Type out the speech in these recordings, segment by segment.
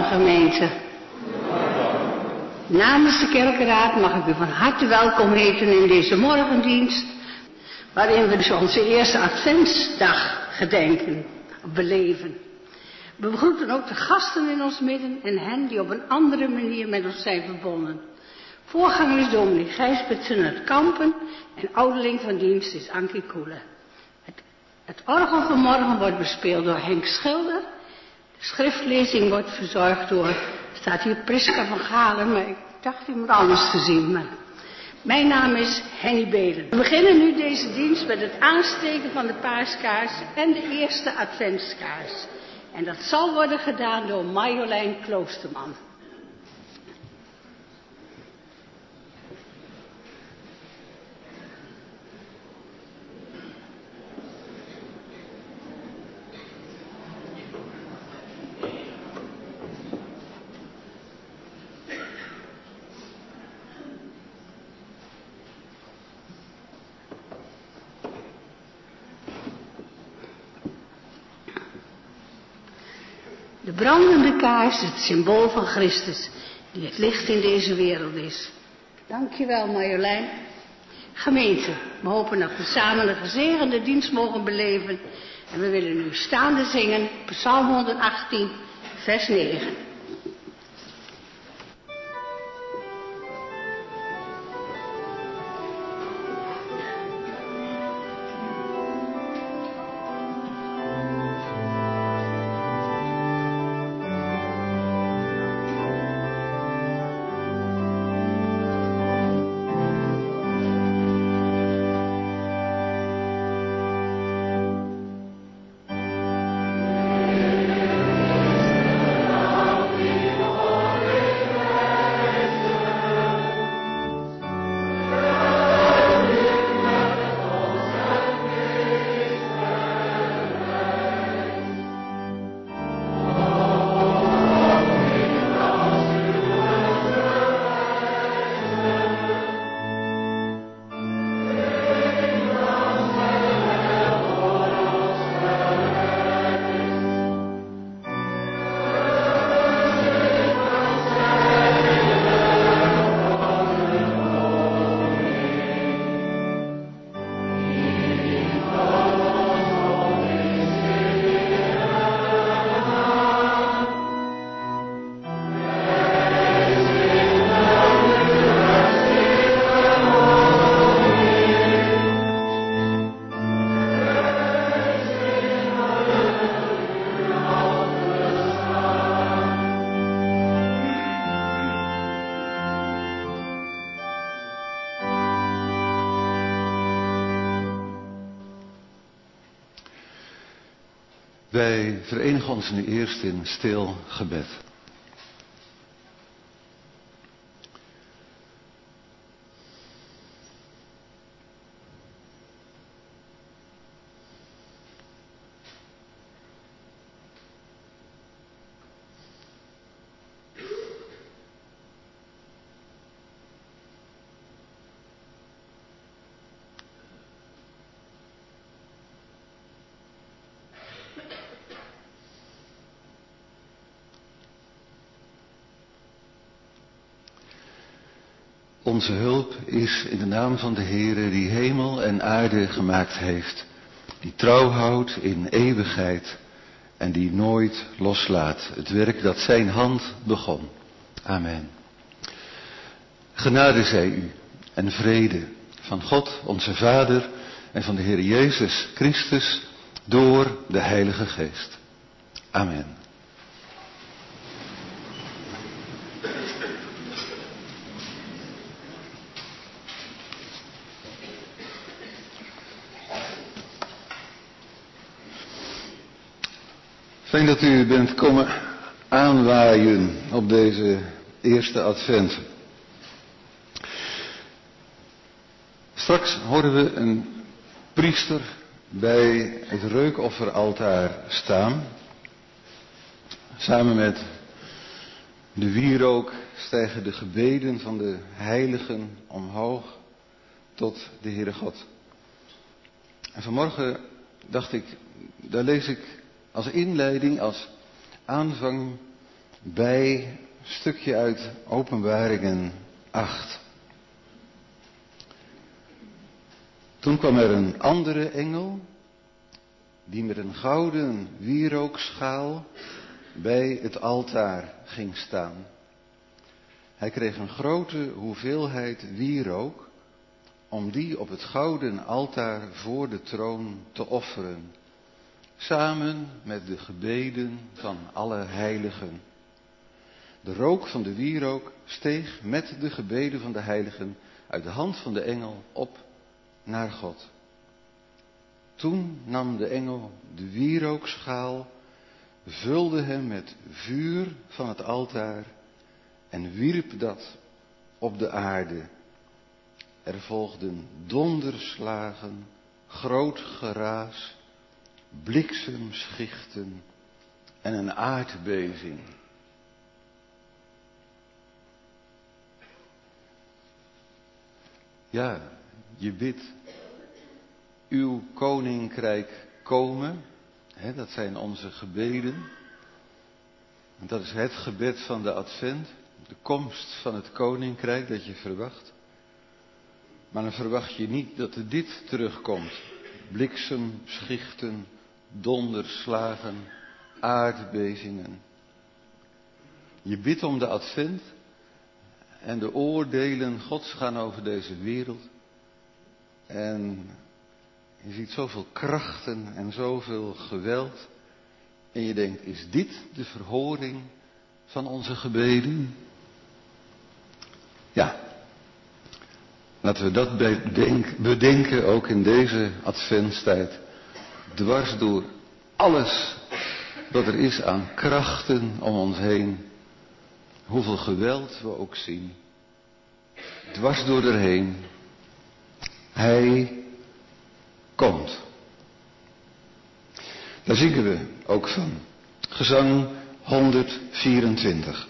gemeente. Namens de kerkenraad mag ik u van harte welkom heten in deze morgendienst, waarin we dus onze eerste adventsdag gedenken, beleven. We begroeten ook de gasten in ons midden en hen die op een andere manier met ons zijn verbonden. Voorganger is dominee Gijsbert Tunnert Kampen en ouderling van dienst is Ankie Koelen. Het orgel van morgen wordt bespeeld door Henk Schilder. De schriftlezing wordt verzorgd door, staat hier Priska van Galen, maar ik dacht iemand anders te zien. Maar mijn naam is Henny Belen. We beginnen nu deze dienst met het aansteken van de paaskaars en de eerste adventskaars. En dat zal worden gedaan door Marjolein Kloosterman. De brandende kaars, het symbool van Christus, die het licht in deze wereld is. Dankjewel Marjolein. Gemeente, we hopen dat we samen een gezegende dienst mogen beleven. En we willen nu staande zingen, Psalm 118, vers 9. Wij verenigen ons nu eerst in stil gebed. Onze hulp is in de naam van de Heere die hemel en aarde gemaakt heeft, die trouw houdt in eeuwigheid en die nooit loslaat het werk dat zijn hand begon. Amen. Genade zij u en vrede van God onze Vader en van de Heer Jezus Christus door de Heilige Geest. Amen. Fijn dat u bent komen aanwaaien op deze eerste advent. Straks horen we een priester bij het reukofferaltaar staan. Samen met de wierook stijgen de gebeden van de heiligen omhoog tot de Heere God. En vanmorgen dacht ik, daar lees ik als inleiding, als aanvang bij een stukje uit Openbaringen 8. Toen kwam er een andere engel, die met een gouden wierookschaal bij het altaar ging staan. Hij kreeg een grote hoeveelheid wierook, om die op het gouden altaar voor de troon te offeren, samen met de gebeden van alle heiligen. De rook van de wierook steeg met de gebeden van de heiligen uit de hand van de engel op naar God. Toen nam de engel de wierookschaal, vulde hem met vuur van het altaar en wierp dat op de aarde. Er volgden donderslagen, groot geraas, bliksemschichten en een aardbeving. Ja, je bidt, uw koninkrijk komen. Dat zijn onze gebeden. En dat is het gebed van de Advent. De komst van het koninkrijk dat je verwacht. Maar dan verwacht je niet dat er dit terugkomt. Bliksemschichten, donderslagen, aardbevingen. Je bidt om de Advent. En de oordelen Gods gaan over deze wereld. En je ziet zoveel krachten en zoveel geweld. En je denkt, is dit de verhoring van onze gebeden? Ja. Laten we dat bedenken ook in deze adventstijd. Dwars door alles wat er is aan krachten om ons heen. Hoeveel geweld we ook zien. Dwars door erheen. Hij komt. Daar zingen we ook van. Gezang 124.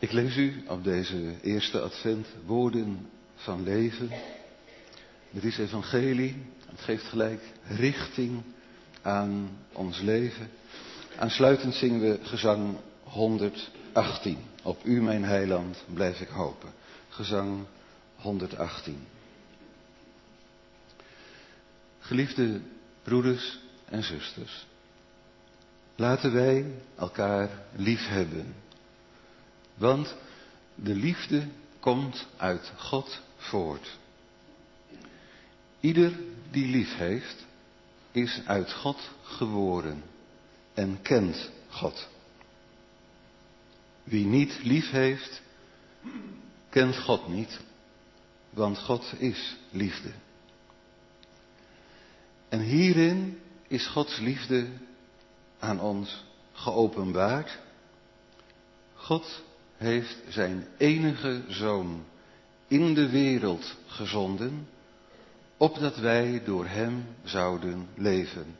Ik lees u op deze eerste advent woorden van leven. Het is evangelie, het geeft gelijk richting aan ons leven. Aansluitend zingen we gezang 118. Op u mijn heiland blijf ik hopen. Gezang 118. Geliefde broeders en zusters, laten wij elkaar lief hebben. Want de liefde komt uit God voort. Ieder die lief heeft, is uit God geboren en kent God. Wie niet lief heeft, kent God niet, want God is liefde. En hierin is Gods liefde aan ons geopenbaard. God heeft zijn enige Zoon in de wereld gezonden, opdat wij door hem zouden leven.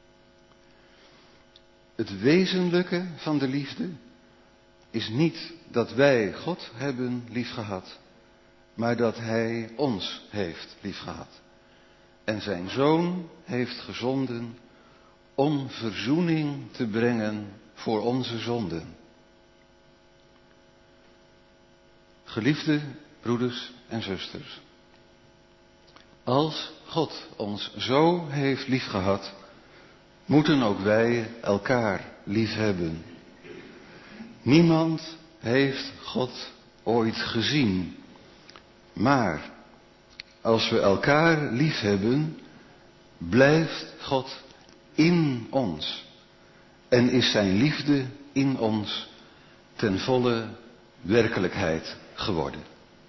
Het wezenlijke van de liefde is niet dat wij God hebben liefgehad, maar dat hij ons heeft liefgehad. En zijn Zoon heeft gezonden om verzoening te brengen voor onze zonden. Geliefde broeders en zusters, als God ons zo heeft liefgehad, moeten ook wij elkaar lief hebben. Niemand heeft God ooit gezien, maar als we elkaar lief hebben, blijft God in ons en is zijn liefde in ons ten volle werkelijkheid geworden.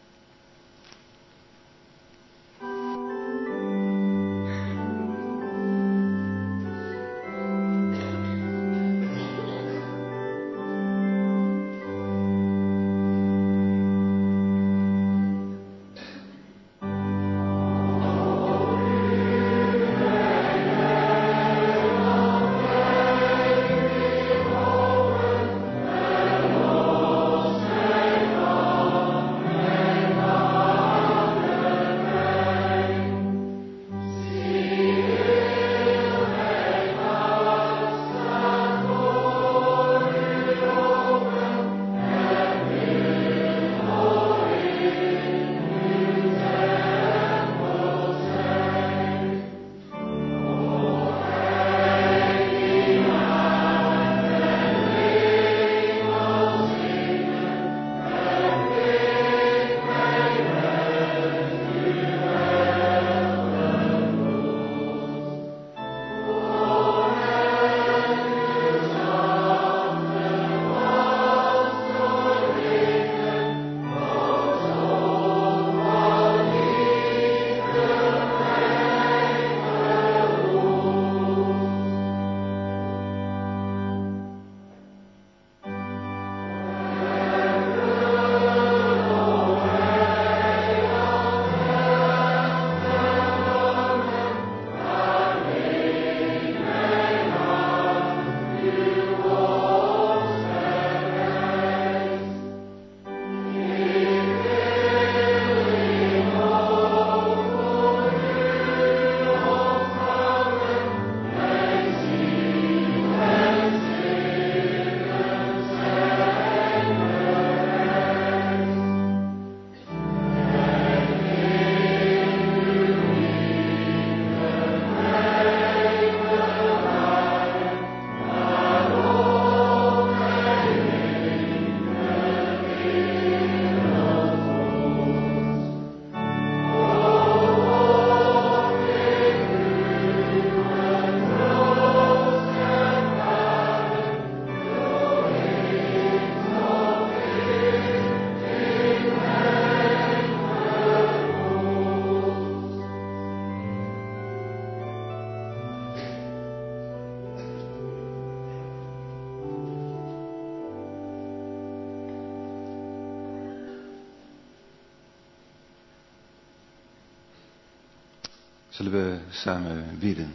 Zullen we samen bidden?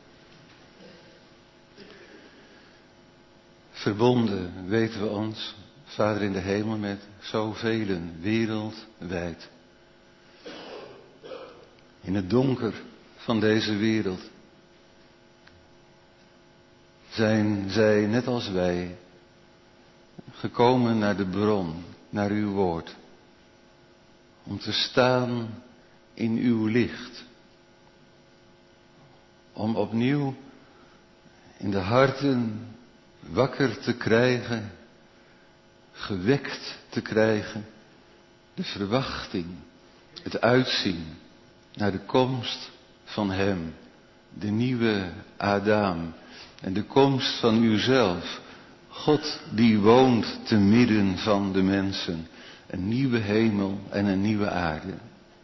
Verbonden weten we ons Vader in de hemel, met zoveel wereldwijd. In het donker van deze wereld zijn zij, net als wij, gekomen naar de bron, naar uw woord. Om te staan in uw licht. Om opnieuw in de harten wakker te krijgen, gewekt te krijgen, de verwachting, het uitzien naar de komst van Hem, de nieuwe Adam en de komst van uzelf, God die woont te midden van de mensen, een nieuwe hemel en een nieuwe aarde.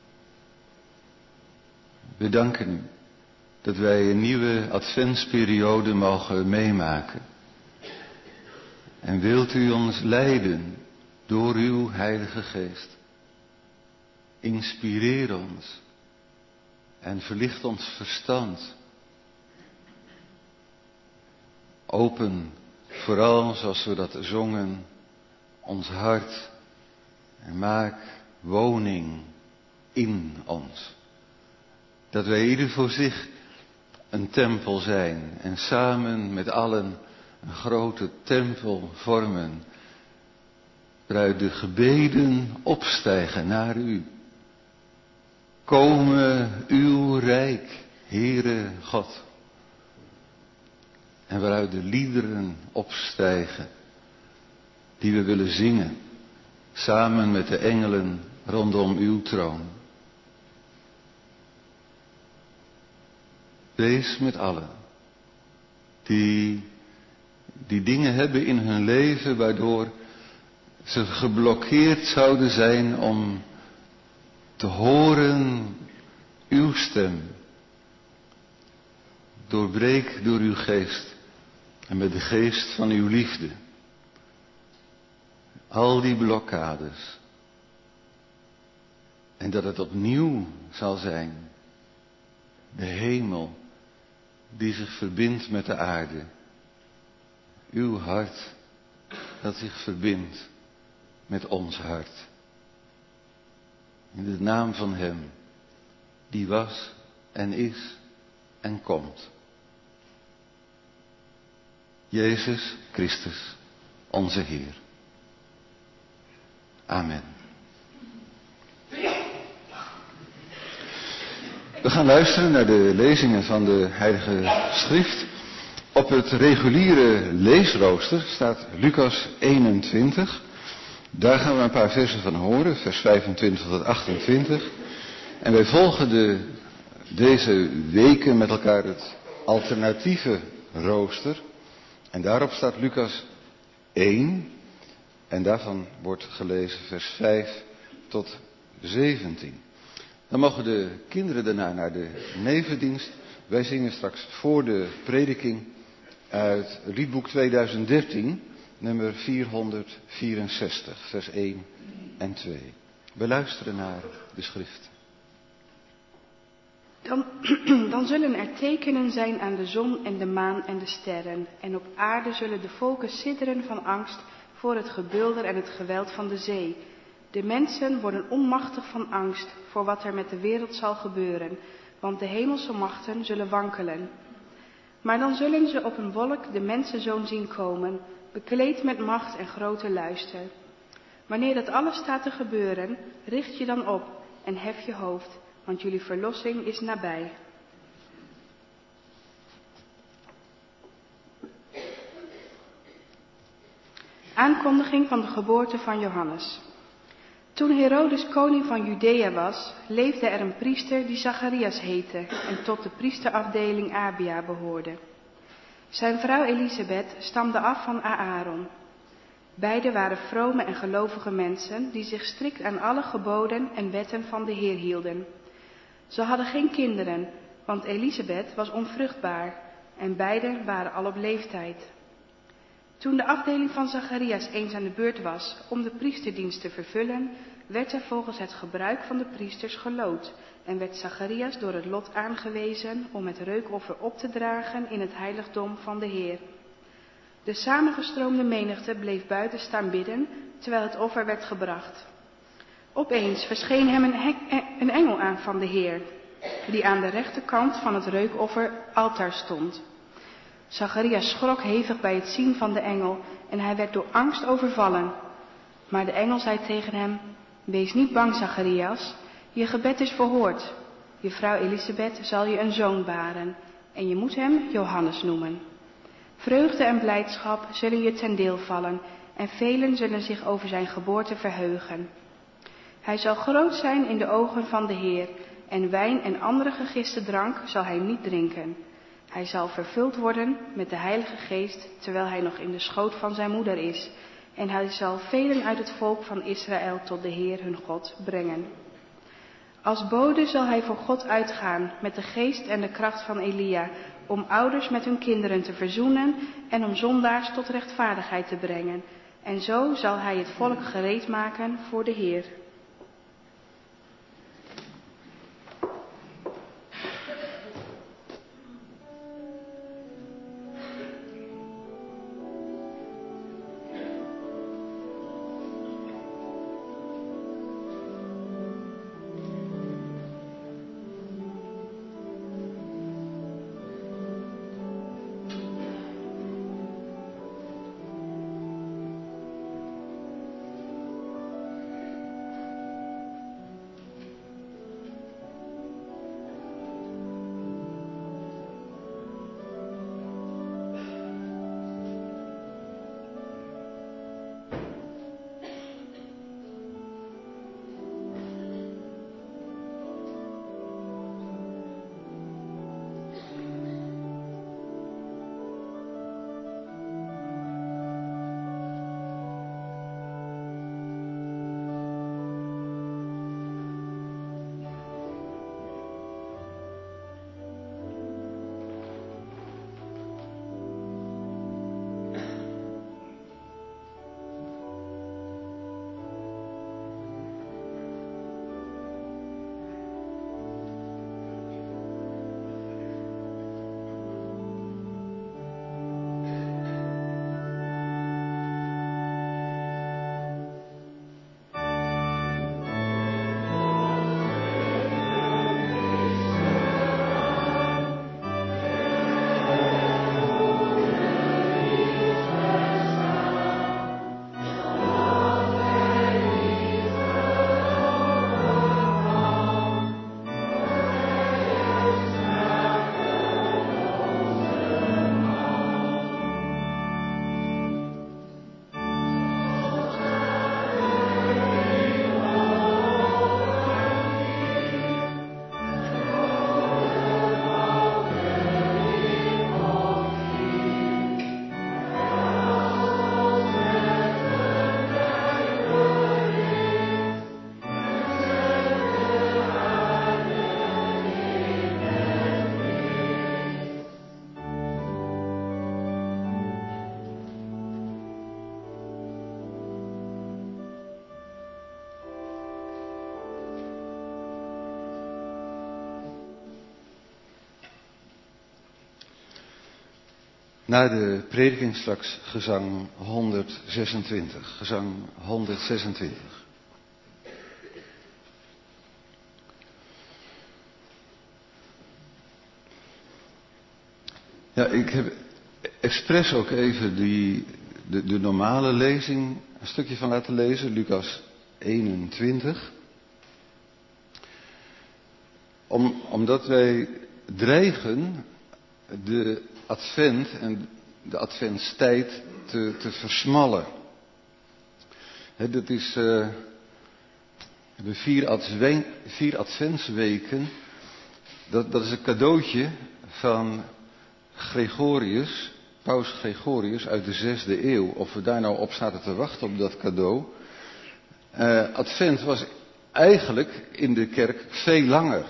We danken u dat wij een nieuwe adventsperiode mogen meemaken. En wilt u ons leiden door uw Heilige Geest. Inspireer ons en verlicht ons verstand. Open, vooral zoals we dat zongen, ons hart en maak woning in ons. Dat wij ieder voor zich een tempel zijn en samen met allen een grote tempel vormen, waaruit de gebeden opstijgen naar u. Komen uw rijk, Heere God. En waaruit de liederen opstijgen, die we willen zingen, samen met de engelen rondom uw troon. Wees met allen die dingen hebben in hun leven waardoor ze geblokkeerd zouden zijn om te horen uw stem. Doorbreek door uw geest en met de geest van uw liefde al die blokkades. En dat het opnieuw zal zijn, de hemel die zich verbindt met de aarde. Uw hart dat zich verbindt met ons hart. In de naam van Hem die was en is en komt. Jezus Christus, onze Heer. Amen. We gaan luisteren naar de lezingen van de Heilige Schrift. Op het reguliere leesrooster staat Lucas 21. Daar gaan we een paar versen van horen, vers 25 tot 28. En wij volgen deze weken met elkaar het alternatieve rooster. En daarop staat Lucas 1. En daarvan wordt gelezen vers 5 tot 17. Dan mogen de kinderen daarna naar de nevendienst. Wij zingen straks voor de prediking uit liedboek 2013, nummer 464, vers 1 en 2. We luisteren naar de schrift. Dan zullen er tekenen zijn aan de zon en de maan en de sterren. En op aarde zullen de volken sidderen van angst voor het gebulder en het geweld van de zee. De mensen worden onmachtig van angst voor wat er met de wereld zal gebeuren, want de hemelse machten zullen wankelen. Maar dan zullen ze op een wolk de mensenzoon zien komen, bekleed met macht en grote luister. Wanneer dat alles staat te gebeuren, richt je dan op en hef je hoofd, want jullie verlossing is nabij. Aankondiging van de geboorte van Johannes. Toen Herodes koning van Judea was, leefde er een priester die Zacharias heette en tot de priesterafdeling Abia behoorde. Zijn vrouw Elisabeth stamde af van Aaron. Beiden waren vrome en gelovige mensen die zich strikt aan alle geboden en wetten van de Heer hielden. Ze hadden geen kinderen, want Elisabeth was onvruchtbaar en beiden waren al op leeftijd. Toen de afdeling van Zacharias eens aan de beurt was om de priesterdienst te vervullen, werd er volgens het gebruik van de priesters geloot en werd Zacharias door het lot aangewezen om het reukoffer op te dragen in het heiligdom van de Heer. De samengestroomde menigte bleef buiten staan bidden, terwijl het offer werd gebracht. Opeens verscheen hem een engel aan van de Heer, die aan de rechterkant van het reukofferaltaar stond. Zacharias schrok hevig bij het zien van de engel en hij werd door angst overvallen. Maar de engel zei tegen hem: Wees niet bang, Zacharias, je gebed is verhoord. Je vrouw Elisabeth zal je een zoon baren en je moet hem Johannes noemen. Vreugde en blijdschap zullen je ten deel vallen en velen zullen zich over zijn geboorte verheugen. Hij zal groot zijn in de ogen van de Heer en wijn en andere gegiste drank zal hij niet drinken. Hij zal vervuld worden met de Heilige Geest terwijl hij nog in de schoot van zijn moeder is. En hij zal velen uit het volk van Israël tot de Heer hun God brengen. Als bode zal hij voor God uitgaan met de geest en de kracht van Elia, om ouders met hun kinderen te verzoenen en om zondaars tot rechtvaardigheid te brengen. En zo zal hij het volk gereed maken voor de Heer. Na de prediking straks gezang 126. Gezang 126. Ja, ik heb expres ook even de normale lezing een stukje van laten lezen, Lucas 21. Omdat wij dreigen de advent en de adventstijd te versmallen. Dat is de 4 adventsweken. Dat is een cadeautje van Gregorius, paus Gregorius uit de 6e eeuw. Of we daar nou op zaten te wachten op dat cadeau. Advent was eigenlijk in de kerk veel langer.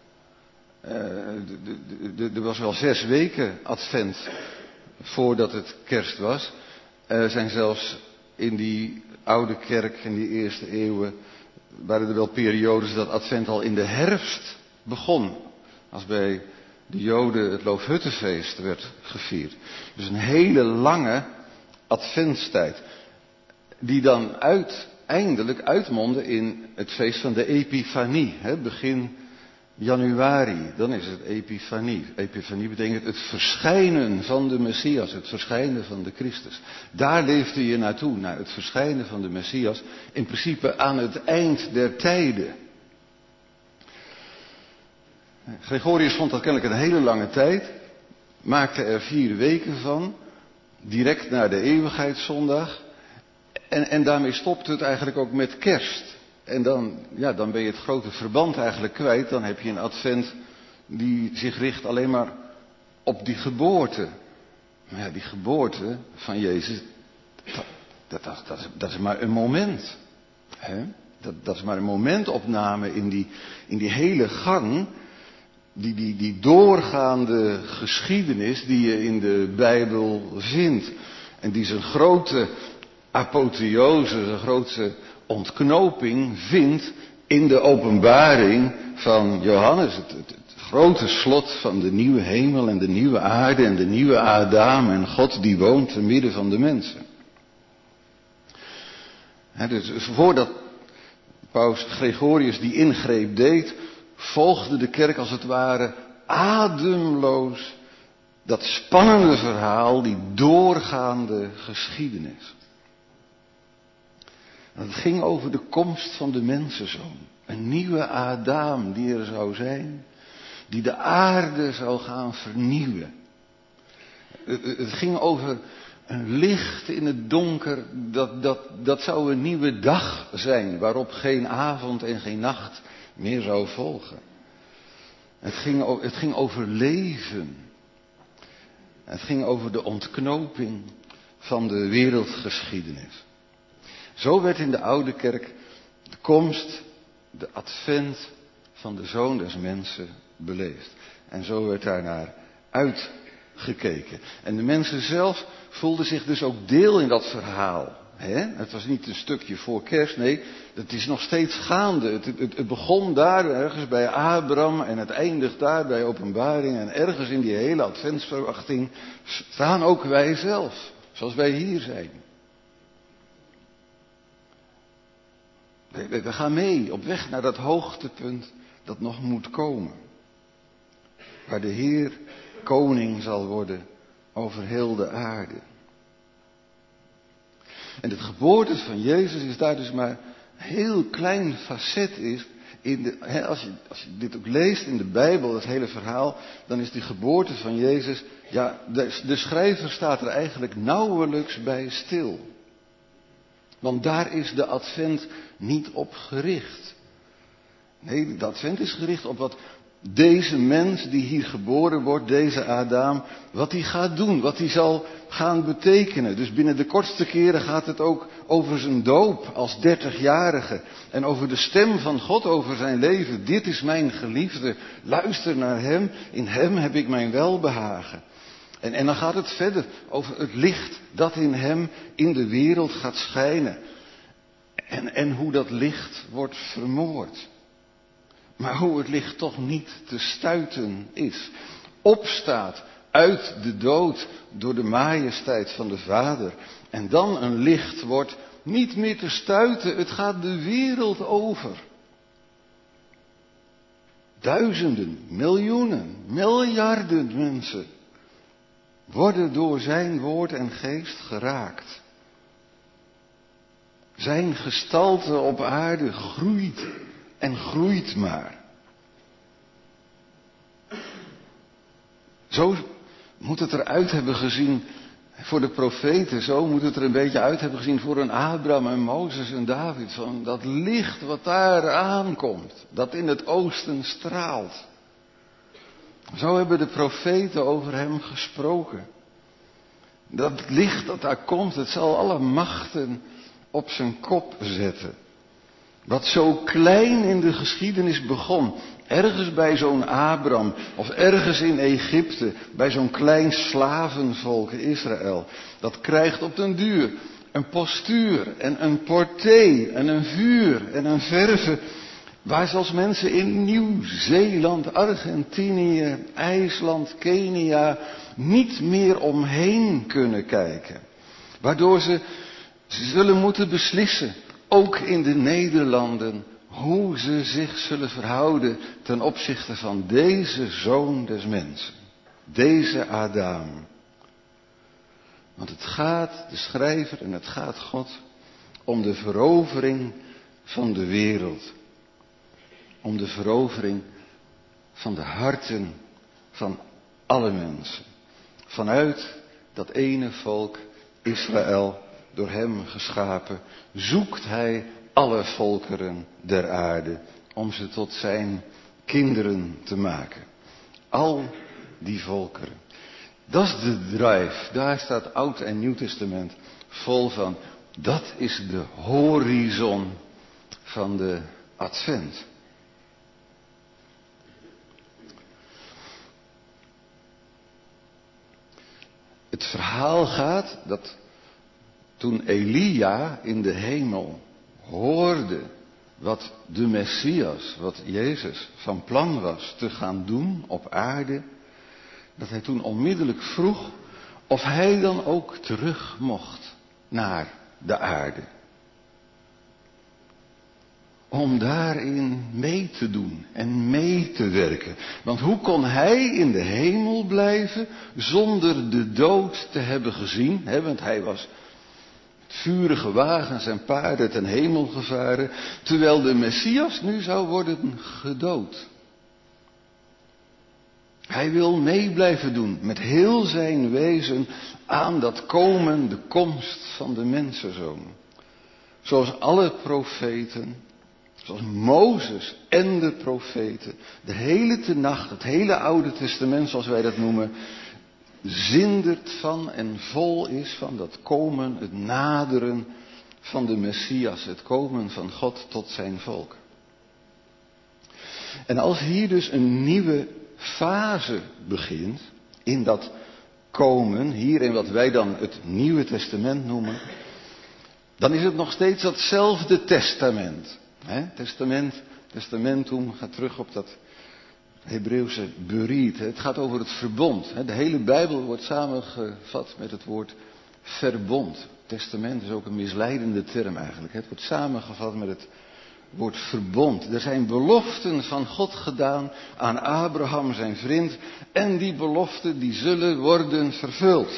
Er was wel 6 weken advent voordat het kerst was. Er zijn zelfs in die oude kerk, in die eerste eeuwen, waren er wel periodes dat advent al in de herfst begon. Als bij de Joden het Loofhuttenfeest werd gevierd. Dus een hele lange adventstijd. Die dan uiteindelijk uitmonden in het feest van de Epifanie. Begin januari, dan is het Epifanie. Epifanie betekent het verschijnen van de Messias, het verschijnen van de Christus. Daar leefde je naartoe, naar het verschijnen van de Messias. In principe aan het eind der tijden. Gregorius vond dat kennelijk een hele lange tijd. Maakte er 4 weken van. Direct na de eeuwigheidszondag. En daarmee stopt het eigenlijk ook met kerst. En dan ben je het grote verband eigenlijk kwijt. Dan heb je een advent die zich richt alleen maar op die geboorte. Maar ja, die geboorte van Jezus, dat is maar een moment. Hè? Dat is maar een momentopname in die hele gang. Die doorgaande geschiedenis die je in de Bijbel vindt. En die zijn grote apotheose, zijn grootste ontknoping vindt in de openbaring van Johannes. Het grote slot van de nieuwe hemel en de nieuwe aarde en de nieuwe Adam en God die woont te midden van de mensen. Dus voordat paus Gregorius die ingreep deed, volgde de kerk als het ware ademloos dat spannende verhaal, die doorgaande geschiedenis. Het ging over de komst van de mensenzoon. Een nieuwe Adam die er zou zijn, die de aarde zou gaan vernieuwen. Het ging over een licht in het donker, dat zou een nieuwe dag zijn, waarop geen avond en geen nacht meer zou volgen. Het ging over leven. Het ging over de ontknoping van de wereldgeschiedenis. Zo werd in de oude kerk de komst, de advent van de Zoon des Mensen beleefd. En zo werd daarnaar uitgekeken. En de mensen zelf voelden zich dus ook deel in dat verhaal. Het was niet een stukje voor kerst, nee, het is nog steeds gaande. Het begon daar ergens bij Abraham en het eindigt daar bij Openbaring. En ergens in die hele adventsverwachting staan ook wij zelf, zoals wij hier zijn. We gaan mee op weg naar dat hoogtepunt dat nog moet komen. Waar de Heer koning zal worden over heel de aarde. En het geboorte van Jezus is daar dus maar een heel klein facet is. Als je dit ook leest in de Bijbel, het hele verhaal, dan is die geboorte van Jezus, ja, de schrijver staat er eigenlijk nauwelijks bij stil. Want daar is de advent niet op gericht. Nee, de advent is gericht op wat deze mens die hier geboren wordt, deze Adam, wat hij gaat doen, wat hij zal gaan betekenen. Dus binnen de kortste keren gaat het ook over zijn doop als 30-jarige. En over de stem van God over zijn leven. Dit is mijn geliefde, luister naar hem, in hem heb ik mijn welbehagen. En dan gaat het verder over het licht dat in hem in de wereld gaat schijnen. En hoe dat licht wordt vermoord. Maar hoe het licht toch niet te stuiten is. Opstaat uit de dood door de majesteit van de Vader. En dan een licht wordt niet meer te stuiten. Het gaat de wereld over. Duizenden, miljoenen, miljarden mensen worden door zijn woord en geest geraakt. Zijn gestalte op aarde groeit en groeit maar. Zo moet het eruit hebben gezien voor de profeten. Zo moet het er een beetje uit hebben gezien voor een Abraham en Mozes en David. Van dat licht wat daar aankomt. Dat in het oosten straalt. Zo hebben de profeten over hem gesproken. Dat licht dat daar komt, het zal alle machten op zijn kop zetten. Wat zo klein in de geschiedenis begon, ergens bij zo'n Abraham of ergens in Egypte, bij zo'n klein slavenvolk Israël, dat krijgt op den duur een postuur en een porté en een vuur en een verve, waar zelfs mensen in Nieuw-Zeeland, Argentinië, IJsland, Kenia niet meer omheen kunnen kijken. Waardoor ze zullen moeten beslissen, ook in de Nederlanden, hoe ze zich zullen verhouden ten opzichte van deze zoon des mensen. Deze Adam. Want het gaat de schrijver en het gaat God om de verovering van de wereld. Om de verovering van de harten van alle mensen. Vanuit dat ene volk Israël, door hem geschapen, zoekt hij alle volkeren der aarde om ze tot zijn kinderen te maken. Al die volkeren. Dat is de drive. Daar staat Oud en Nieuw Testament vol van. Dat is de horizon van de Advent. Het verhaal gaat dat toen Elia in de hemel hoorde wat de Messias, wat Jezus van plan was te gaan doen op aarde, dat hij toen onmiddellijk vroeg of hij dan ook terug mocht naar de aarde. Om daarin mee te doen en mee te werken. Want hoe kon hij in de hemel blijven zonder de dood te hebben gezien? Want hij was met vurige wagens en paarden ten hemel gevaren, terwijl de Messias nu zou worden gedood. Hij wil mee blijven doen met heel zijn wezen aan dat komen, de komst van de mensenzoon. Zoals alle profeten, zoals Mozes en de profeten, de hele tenacht, het hele Oude Testament zoals wij dat noemen, zindert van en vol is van dat komen, het naderen van de Messias, het komen van God tot zijn volk. En als hier dus een nieuwe fase begint, in dat komen, hier in wat wij dan het Nieuwe Testament noemen, dan is het nog steeds datzelfde testament. Testamentum gaat terug op dat Hebreeuwse berit. Het gaat over het verbond. De hele Bijbel wordt samengevat met het woord verbond. Testament is ook een misleidende term eigenlijk. Het wordt samengevat met het woord verbond. Er zijn beloften van God gedaan aan Abraham, zijn vriend. En die beloften die zullen worden vervuld.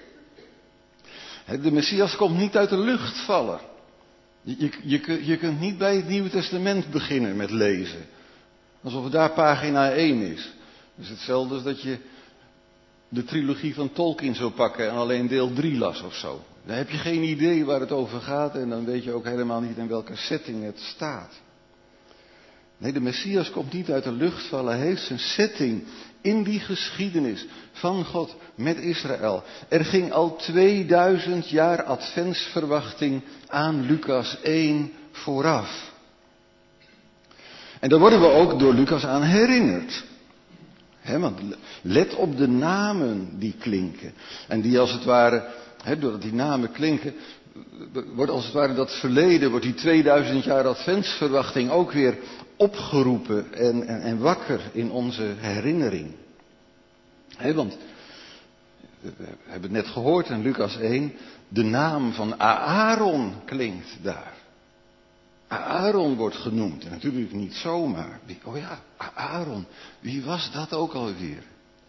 De Messias komt niet uit de lucht vallen. Je kunt niet bij het Nieuwe Testament beginnen met lezen. Alsof het daar pagina 1 is. Het is hetzelfde als dat je de trilogie van Tolkien zou pakken en alleen deel 3 las of zo. Dan heb je geen idee waar het over gaat en dan weet je ook helemaal niet in welke setting het staat. Nee, de Messias komt niet uit de lucht vallen. Hij heeft zijn setting in die geschiedenis van God met Israël. Er ging al 2000 jaar adventsverwachting aan Lucas 1 vooraf. En daar worden we ook door Lucas aan herinnerd. Want let op de namen die klinken. En die als het ware, doordat die namen klinken, wordt als het ware dat verleden, wordt die 2000 jaar adventsverwachting ook weer opgeroepen en wakker in onze herinnering. Want we hebben het net gehoord in Lucas 1, de naam van Aaron klinkt daar. Aaron wordt genoemd, en natuurlijk niet zomaar. Oh ja, Aaron, wie was dat ook alweer?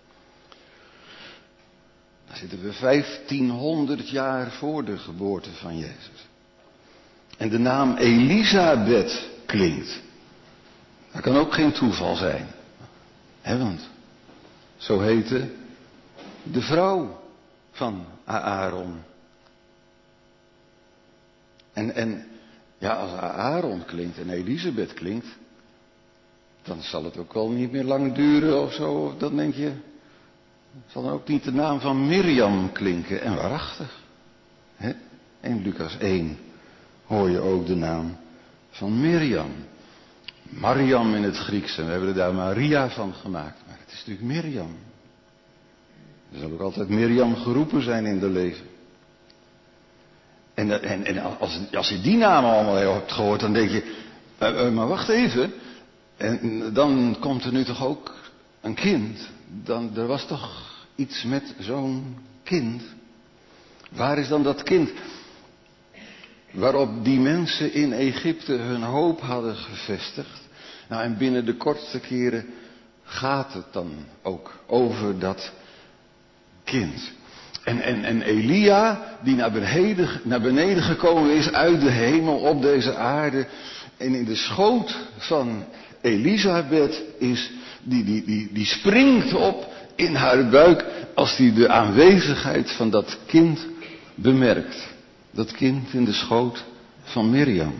Dan zitten we 1500 jaar voor de geboorte van Jezus. En de naam Elisabeth klinkt. Dat kan ook geen toeval zijn. Want zo heette de vrouw van Aaron. En ja, als Aaron klinkt en Elisabeth klinkt, dan zal het ook wel niet meer lang duren of zo. Of dan denk je, zal dan ook niet de naam van Mirjam klinken. En waarachtig. In Lucas 1 hoor je ook de naam van Mirjam. Mariam in het Grieks. En we hebben er daar Maria van gemaakt. Maar het is natuurlijk Mirjam. Er zal ook altijd Mirjam geroepen zijn in de leven. En als je die namen allemaal hebt gehoord, dan denk je, maar wacht even. En dan komt er nu toch ook een kind. Er was toch iets met zo'n kind. Waar is dan dat kind waarop die mensen in Egypte hun hoop hadden gevestigd? Nou, en binnen de kortste keren gaat het dan ook over dat kind. En Elia, die naar beneden gekomen is uit de hemel op deze aarde. En in de schoot van Elisabeth is, die springt op in haar buik als die de aanwezigheid van dat kind bemerkt. Dat kind in de schoot van Mirjam.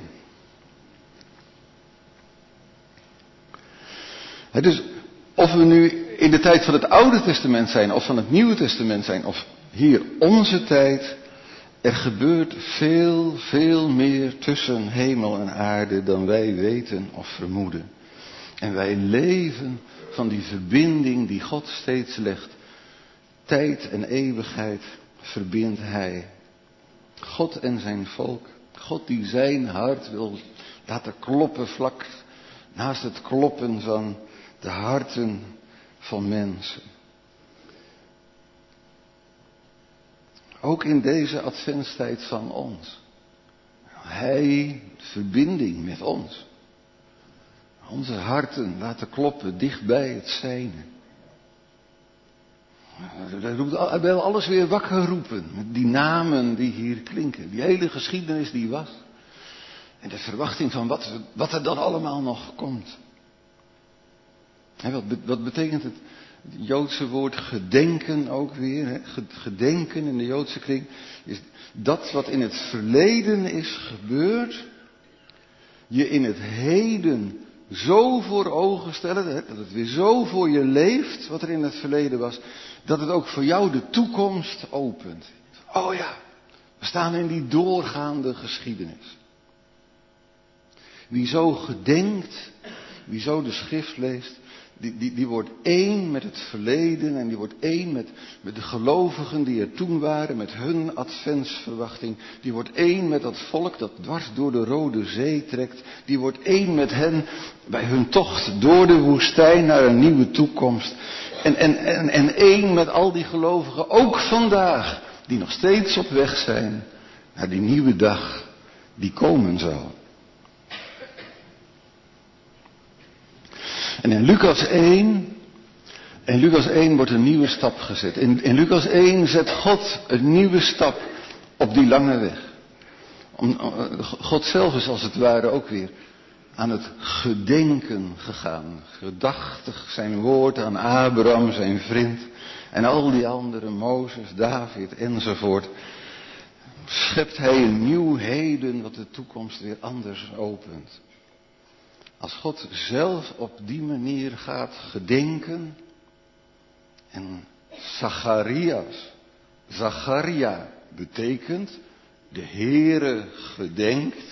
Dus of we nu in de tijd van het Oude Testament zijn of van het Nieuwe Testament zijn of hier onze tijd, er gebeurt veel, veel meer tussen hemel en aarde dan wij weten of vermoeden. En wij leven van die verbinding die God steeds legt. Tijd en eeuwigheid verbindt Hij. God en zijn volk. God die zijn hart wil laten kloppen vlak naast het kloppen van de harten van mensen. Ook in deze adventstijd van ons. Hij, verbinding met ons. Onze harten laten kloppen dichtbij het zijne. Hij wil alles weer wakker roepen. Met die namen die hier klinken. Die hele geschiedenis die was. En de verwachting van wat er dan allemaal nog komt. Wat betekent het Joodse woord gedenken ook weer? Hè? Gedenken in de Joodse kring is dat wat in het verleden is gebeurd. Je in het heden zo voor ogen stellen. Hè? Dat het weer zo voor je leeft wat er in het verleden was. Dat het ook voor jou de toekomst opent. Oh ja, we staan in die doorgaande geschiedenis. Wie zo gedenkt, wie zo de schrift leest, die wordt één met het verleden en die wordt één met de gelovigen die er toen waren, met hun adventsverwachting. Die wordt één met dat volk dat dwars door de Rode Zee trekt. Die wordt één met hen bij hun tocht door de woestijn naar een nieuwe toekomst. En één met al die gelovigen, ook vandaag, die nog steeds op weg zijn naar die nieuwe dag die komen zal. En in Lucas 1 wordt een nieuwe stap gezet. In Lucas 1 zet God een nieuwe stap op die lange weg. God zelf is als het ware ook weer aan het gedenken gegaan. Gedachtig zijn woord aan Abraham, zijn vriend. En al die anderen, Mozes, David enzovoort. Schept hij een nieuw heden wat de toekomst weer anders opent. Als God zelf op die manier gaat gedenken. En Zacharia betekent de Heere gedenkt.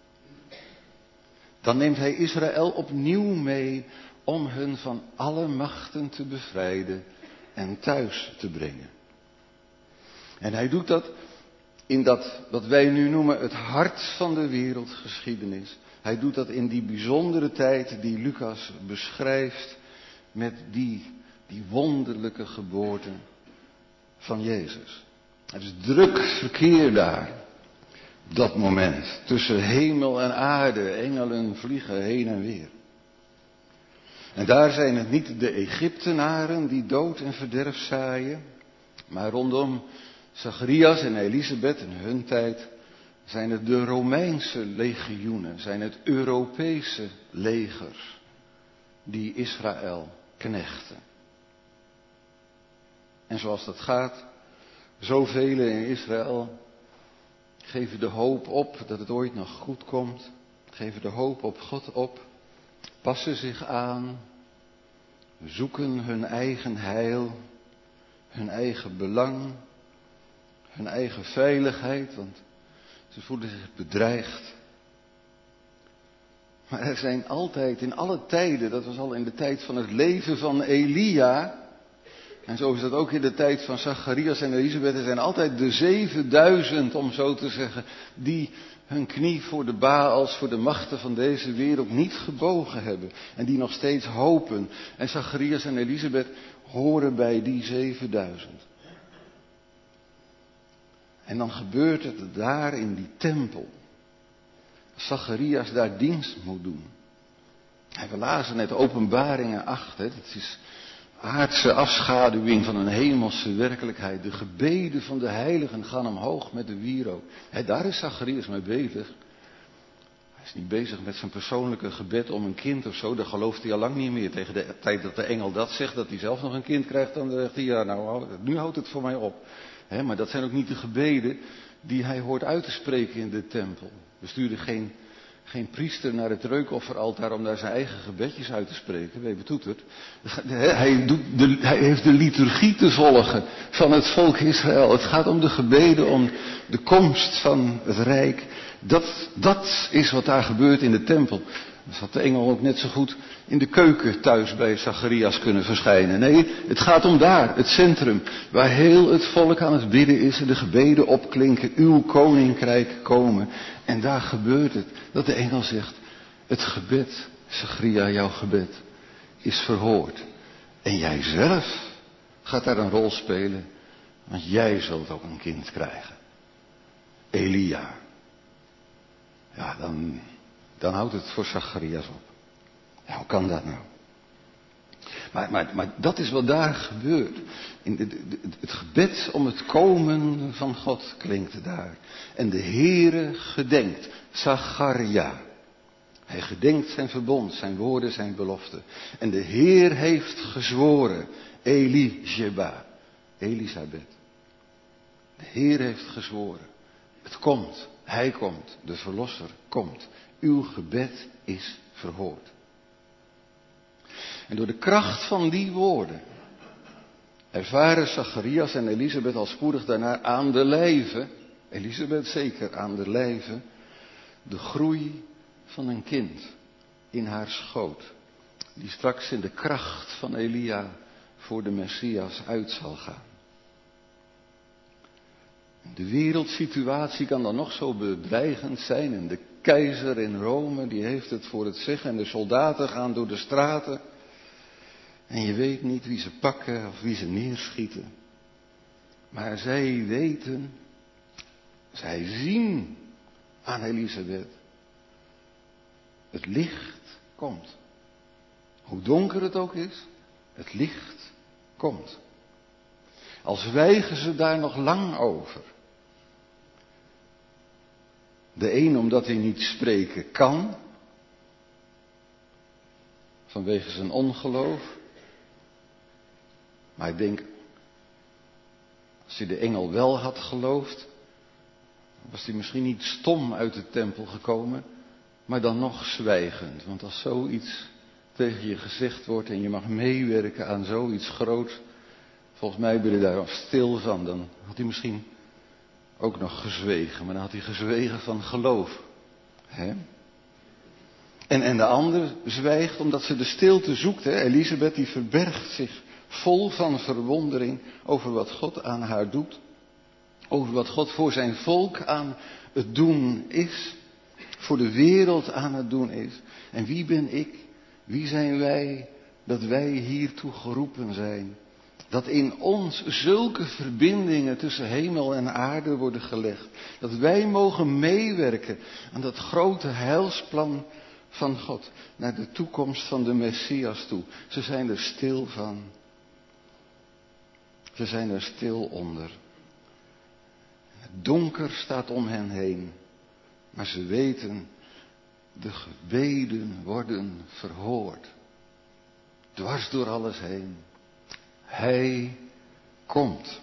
Dan neemt hij Israël opnieuw mee om hun van alle machten te bevrijden en thuis te brengen. En hij doet dat in dat wat wij nu noemen het hart van de wereldgeschiedenis. Hij doet dat in die bijzondere tijd die Lucas beschrijft met die wonderlijke geboorte van Jezus. Het is druk verkeer daar. Dat moment. Tussen hemel en aarde. Engelen vliegen heen en weer. En daar zijn het niet de Egyptenaren die dood en verderf zaaien. Maar rondom Zacharias en Elisabeth in hun tijd zijn het de Romeinse legioenen. Zijn het Europese legers die Israël knechten. En zoals dat gaat, zoveel in Israël geven de hoop op dat het ooit nog goed komt. Geven de hoop op God op. Passen zich aan. Zoeken hun eigen heil. Hun eigen belang. Hun eigen veiligheid. Want ze voelen zich bedreigd. Maar er zijn altijd in alle tijden, dat was al in de tijd van het leven van Elia. En zo is dat ook in de tijd van Zacharias en Elisabeth. Er zijn altijd de 7000, om zo te zeggen, die hun knie voor de Baals, voor de machten van deze wereld niet gebogen hebben. En die nog steeds hopen. En Zacharias en Elisabeth horen bij die 7000. En dan gebeurt het daar in die tempel. Zacharias daar dienst moet doen. We lazen net Openbaringen 8. Het is aardse afschaduwing van een hemelse werkelijkheid. De gebeden van de heiligen gaan omhoog met de wierook. Daar is Zacharias mee bezig. Hij is niet bezig met zijn persoonlijke gebed om een kind of zo. Daar gelooft hij al lang niet meer. Tegen de tijd dat de engel dat zegt, dat hij zelf nog een kind krijgt, dan zegt hij, ja nou, nu houdt het voor mij op. Maar dat zijn ook niet de gebeden die hij hoort uit te spreken in de tempel. We sturen geen priester naar het reukofferaltaar om daar zijn eigen gebedjes uit te spreken. Wie doet het? Hij heeft de liturgie te volgen van het volk Israël. Het gaat om de gebeden, om de komst van het rijk. Dat is wat daar gebeurt in de tempel. Dan had de engel ook net zo goed in de keuken thuis bij Zacharias kunnen verschijnen. Nee, het gaat om daar, het centrum, waar heel het volk aan het bidden is en de gebeden opklinken, uw koninkrijk komen. En daar gebeurt het, dat de engel zegt, het gebed, Zacharia, jouw gebed, is verhoord. En jij zelf gaat daar een rol spelen, want jij zult ook een kind krijgen. Elia. Ja, dan houdt het voor Zacharias op. Ja, hoe kan dat nou? Maar dat is wat daar gebeurt. Het gebed om het komen van God klinkt daar. En de Heere gedenkt, Zacharia. Hij gedenkt zijn verbond, zijn woorden, zijn beloften. En de Heer heeft gezworen, Elisjeba, Elisabeth. De Heer heeft gezworen. Het komt, hij komt, de verlosser komt. Uw gebed is verhoord. En door de kracht van die woorden ervaren Zacharias en Elisabeth al spoedig daarna aan de lijve, Elisabeth zeker aan de lijve, de groei van een kind in haar schoot, die straks in de kracht van Elia voor de Messias uit zal gaan. De wereldsituatie kan dan nog zo bedreigend zijn en de keizer in Rome, die heeft het voor het zeggen en de soldaten gaan door de straten en je weet niet wie ze pakken of wie ze neerschieten. Maar zij weten, zij zien aan Elisabeth, het licht komt. Hoe donker het ook is, het licht komt. Al zwijgen ze daar nog lang over. De een omdat hij niet spreken kan, vanwege zijn ongeloof. Maar ik denk, als hij de engel wel had geloofd, was hij misschien niet stom uit de tempel gekomen, maar dan nog zwijgend. Want als zoiets tegen je gezegd wordt en je mag meewerken aan zoiets groots, volgens mij ben je daar al stil van. Dan had hij misschien ook nog gezwegen, maar dan had hij gezwegen van geloof. En de ander zwijgt omdat ze de stilte zoekt. Elisabeth die verbergt zich vol van verwondering over wat God aan haar doet. Over wat God voor zijn volk aan het doen is. Voor de wereld aan het doen is. En wie ben ik? Wie zijn wij dat wij hiertoe geroepen zijn? Dat in ons zulke verbindingen tussen hemel en aarde worden gelegd. Dat wij mogen meewerken aan dat grote heilsplan van God. Naar de toekomst van de Messias toe. Ze zijn er stil van. Ze zijn er stil onder. Het donker staat om hen heen. Maar ze weten, de gebeden worden verhoord. Dwars door alles heen. Hij komt.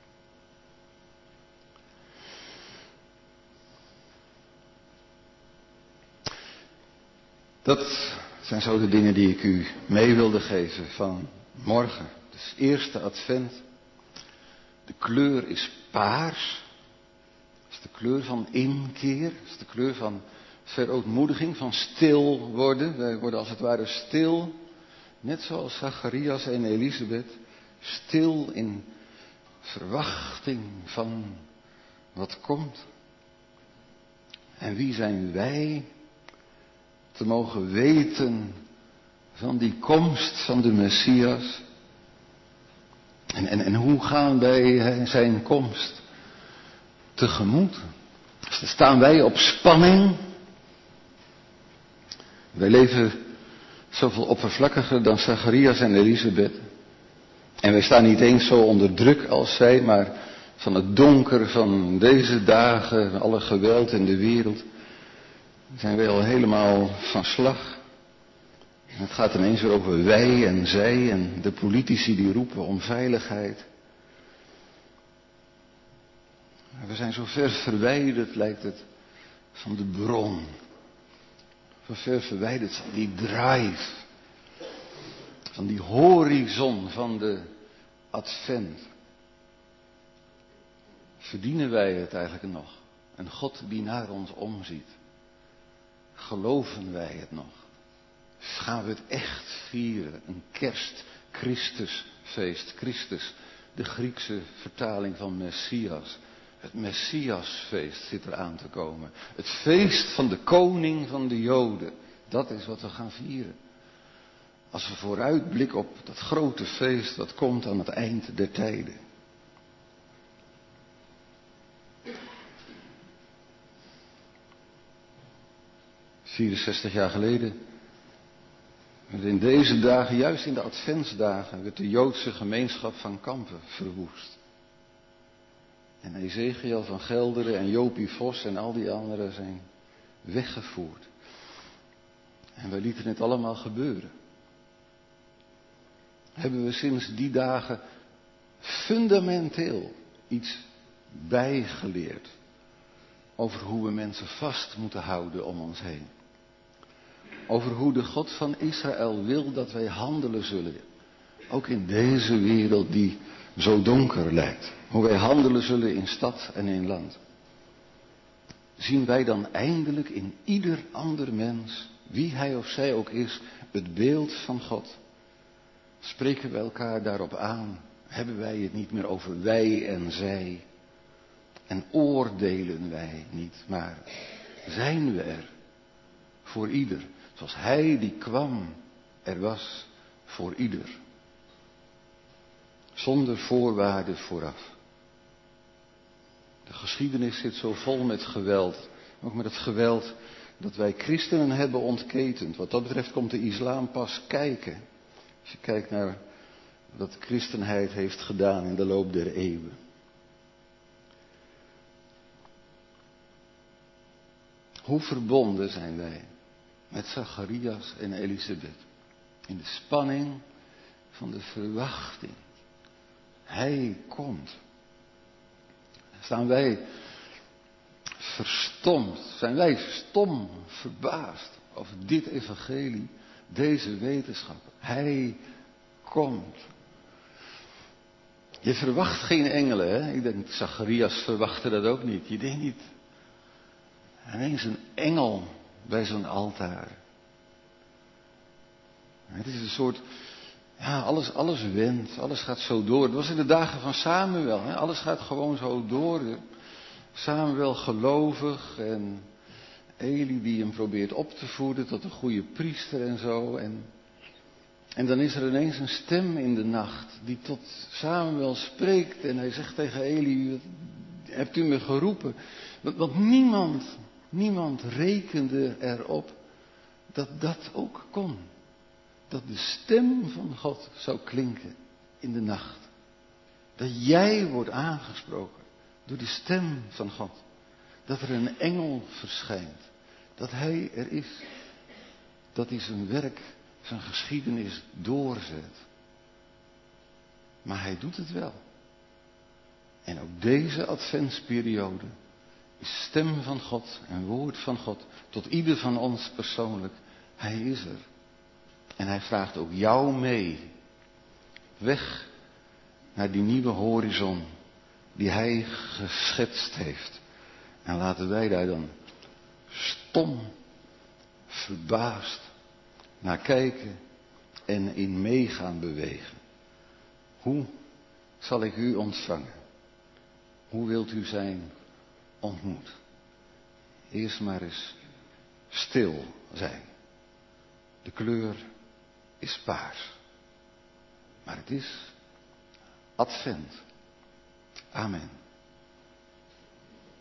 Dat zijn zo de dingen die ik u mee wilde geven van morgen. Dus eerste advent. De kleur is paars. Dat is de kleur van inkeer. Dat is de kleur van verootmoediging, van stil worden. Wij worden als het ware stil. Net zoals Zacharias en Elisabeth. Stil in verwachting van wat komt. En wie zijn wij te mogen weten van die komst van de Messias? En hoe gaan wij zijn komst tegemoet. Staan wij op spanning. Wij leven zoveel oppervlakkiger dan Zacharias en Elisabeth. En wij staan niet eens zo onder druk als zij, maar van het donker van deze dagen, alle geweld in de wereld, zijn wij al helemaal van slag. En het gaat ineens weer over wij en zij en de politici die roepen om veiligheid. We zijn zo ver verwijderd, lijkt het, van de bron. Zo ver verwijderd van die drive. Van die horizon van de advent. Verdienen wij het eigenlijk nog? Een God die naar ons omziet. Geloven wij het nog? Gaan we het echt vieren? Een kerst-Christusfeest. Christus, de Griekse vertaling van Messias. Het Messiasfeest zit eraan te komen. Het feest van de koning van de Joden. Dat is wat we gaan vieren. Als we vooruitblikken op dat grote feest dat komt aan het eind der tijden. ...64 jaar geleden... werd in deze dagen, juist in de adventsdagen... werd de Joodse gemeenschap van Kampen verwoest. En Ezekiel van Gelderen en Jopie Vos en al die anderen zijn weggevoerd. En wij lieten het allemaal gebeuren. Hebben we sinds die dagen fundamenteel iets bijgeleerd over hoe we mensen vast moeten houden om ons heen. Over hoe de God van Israël wil dat wij handelen zullen. Ook in deze wereld die zo donker lijkt. Hoe wij handelen zullen in stad en in land. Zien wij dan eindelijk in ieder ander mens, wie hij of zij ook is, het beeld van God? Spreken we elkaar daarop aan? Hebben wij het niet meer over wij en zij? En oordelen wij niet, maar zijn we er voor ieder? Zoals hij die kwam, er was voor ieder. Zonder voorwaarden vooraf. De geschiedenis zit zo vol met geweld. Ook met het geweld dat wij christenen hebben ontketend. Wat dat betreft komt de islam pas kijken. Als je kijkt naar wat de christenheid heeft gedaan in de loop der eeuwen. Hoe verbonden zijn wij met Zacharias en Elisabeth. In de spanning van de verwachting. Hij komt. Staan wij verstomd, zijn wij stom verbaasd over dit evangelie, deze wetenschap. Hij komt. Je verwacht geen engelen, hè? Ik denk, Zacharias verwachtte dat ook niet. Je denkt niet, ineens een engel bij zo'n altaar. Het is een soort, ja, alles wendt, alles gaat zo door. Het was in de dagen van Samuel, hè? Alles gaat gewoon zo door. Samuel gelovig en Eli die hem probeert op te voeden tot een goede priester en zo. En dan is er ineens een stem in de nacht die tot Samuel spreekt en hij zegt tegen Eli, hebt u me geroepen? Want niemand rekende erop dat dat ook kon. Dat de stem van God zou klinken in de nacht. Dat jij wordt aangesproken door de stem van God. Dat er een engel verschijnt. Dat hij er is. Dat hij zijn werk, zijn geschiedenis doorzet. Maar hij doet het wel. En ook deze adventsperiode is stem van God en woord van God tot ieder van ons persoonlijk. Hij is er. En hij vraagt ook jou mee. Weg naar die nieuwe horizon die hij geschetst heeft. En laten wij daar dan stom, verbaasd naar kijken en in mee gaan bewegen. Hoe zal ik u ontvangen? Hoe wilt u zijn ontmoet? Eerst maar eens stil zijn. De kleur is paars. Maar het is Advent. Amen.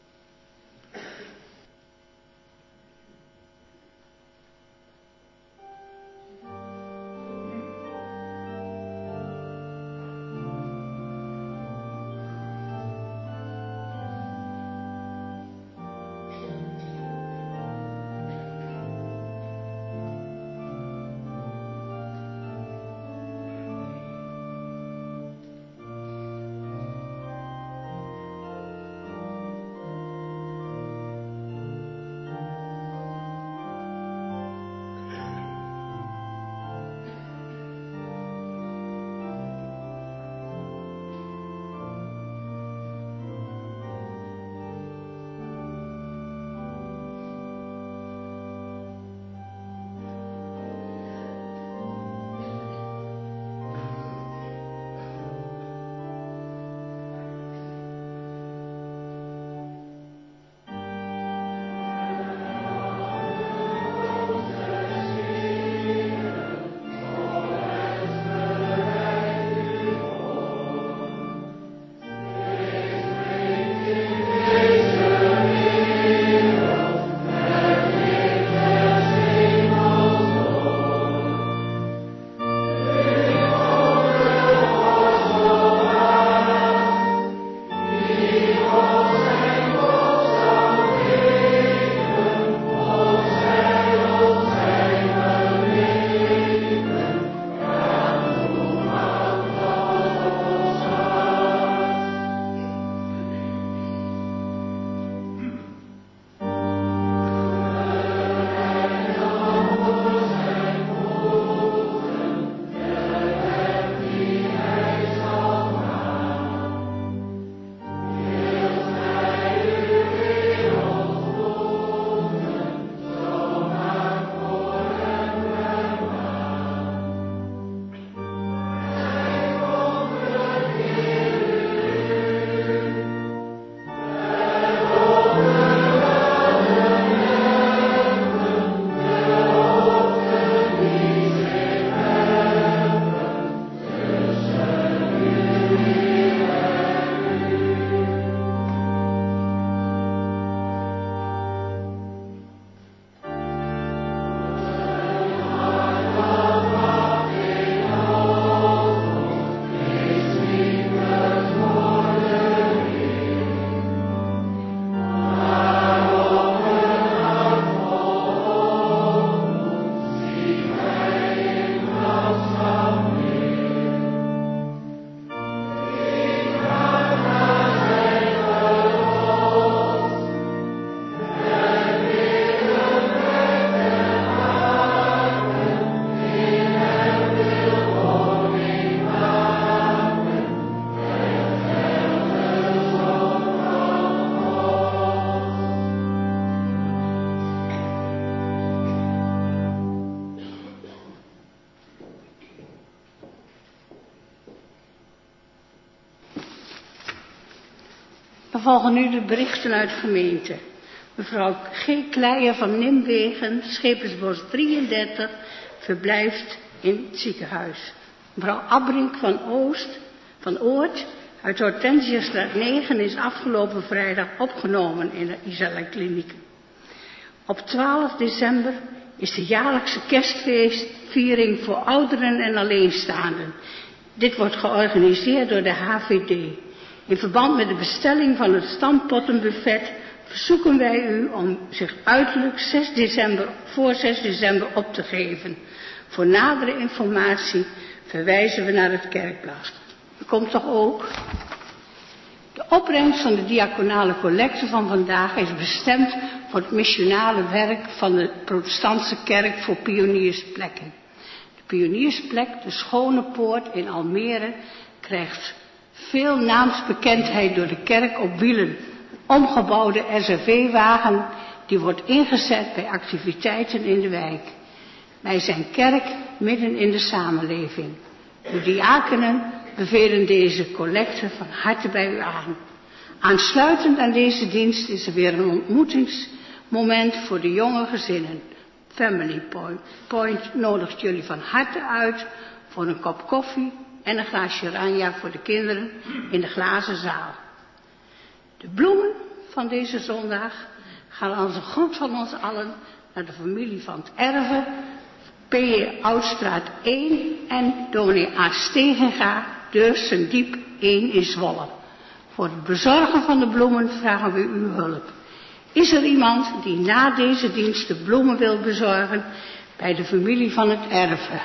Dan volgen nu de berichten uit de gemeente. Mevrouw G. Kleijer van Nimwegen, Schepensbos 33, verblijft in het ziekenhuis. Mevrouw Abbrink van Oort uit Hortensiastraat 9 is afgelopen vrijdag opgenomen in de Isella Kliniek. Op 12 december is de jaarlijkse kerstfeestviering voor ouderen en alleenstaanden. Dit wordt georganiseerd door de HVD. In verband met de bestelling van het stampottenbuffet verzoeken wij u om zich uiterlijk voor 6 december op te geven. Voor nadere informatie verwijzen we naar het kerkblad. U komt toch ook? De opbrengst van de diaconale collecte van vandaag is bestemd voor het missionale werk van de protestantse kerk voor pioniersplekken. De pioniersplek, de Schone Poort in Almere, krijgt veel naamsbekendheid door de kerk op wielen. Omgebouwde SRV-wagen die wordt ingezet bij activiteiten in de wijk. Wij zijn kerk midden in de samenleving. De diakenen bevelen deze collecte van harte bij u aan. Aansluitend aan deze dienst is er weer een ontmoetingsmoment voor de jonge gezinnen. Family Point nodigt jullie van harte uit voor een kop koffie en een glaasje oranje voor de kinderen in de glazen zaal. De bloemen van deze zondag gaan als een groet van ons allen naar de familie van het Erven, P.J. Oudstraat 1 en dominee A. Stegenga, Deursendiep 1 in Zwolle. Voor het bezorgen van de bloemen vragen we uw hulp. Is er iemand die na deze dienst de bloemen wil bezorgen bij de familie van het Erven?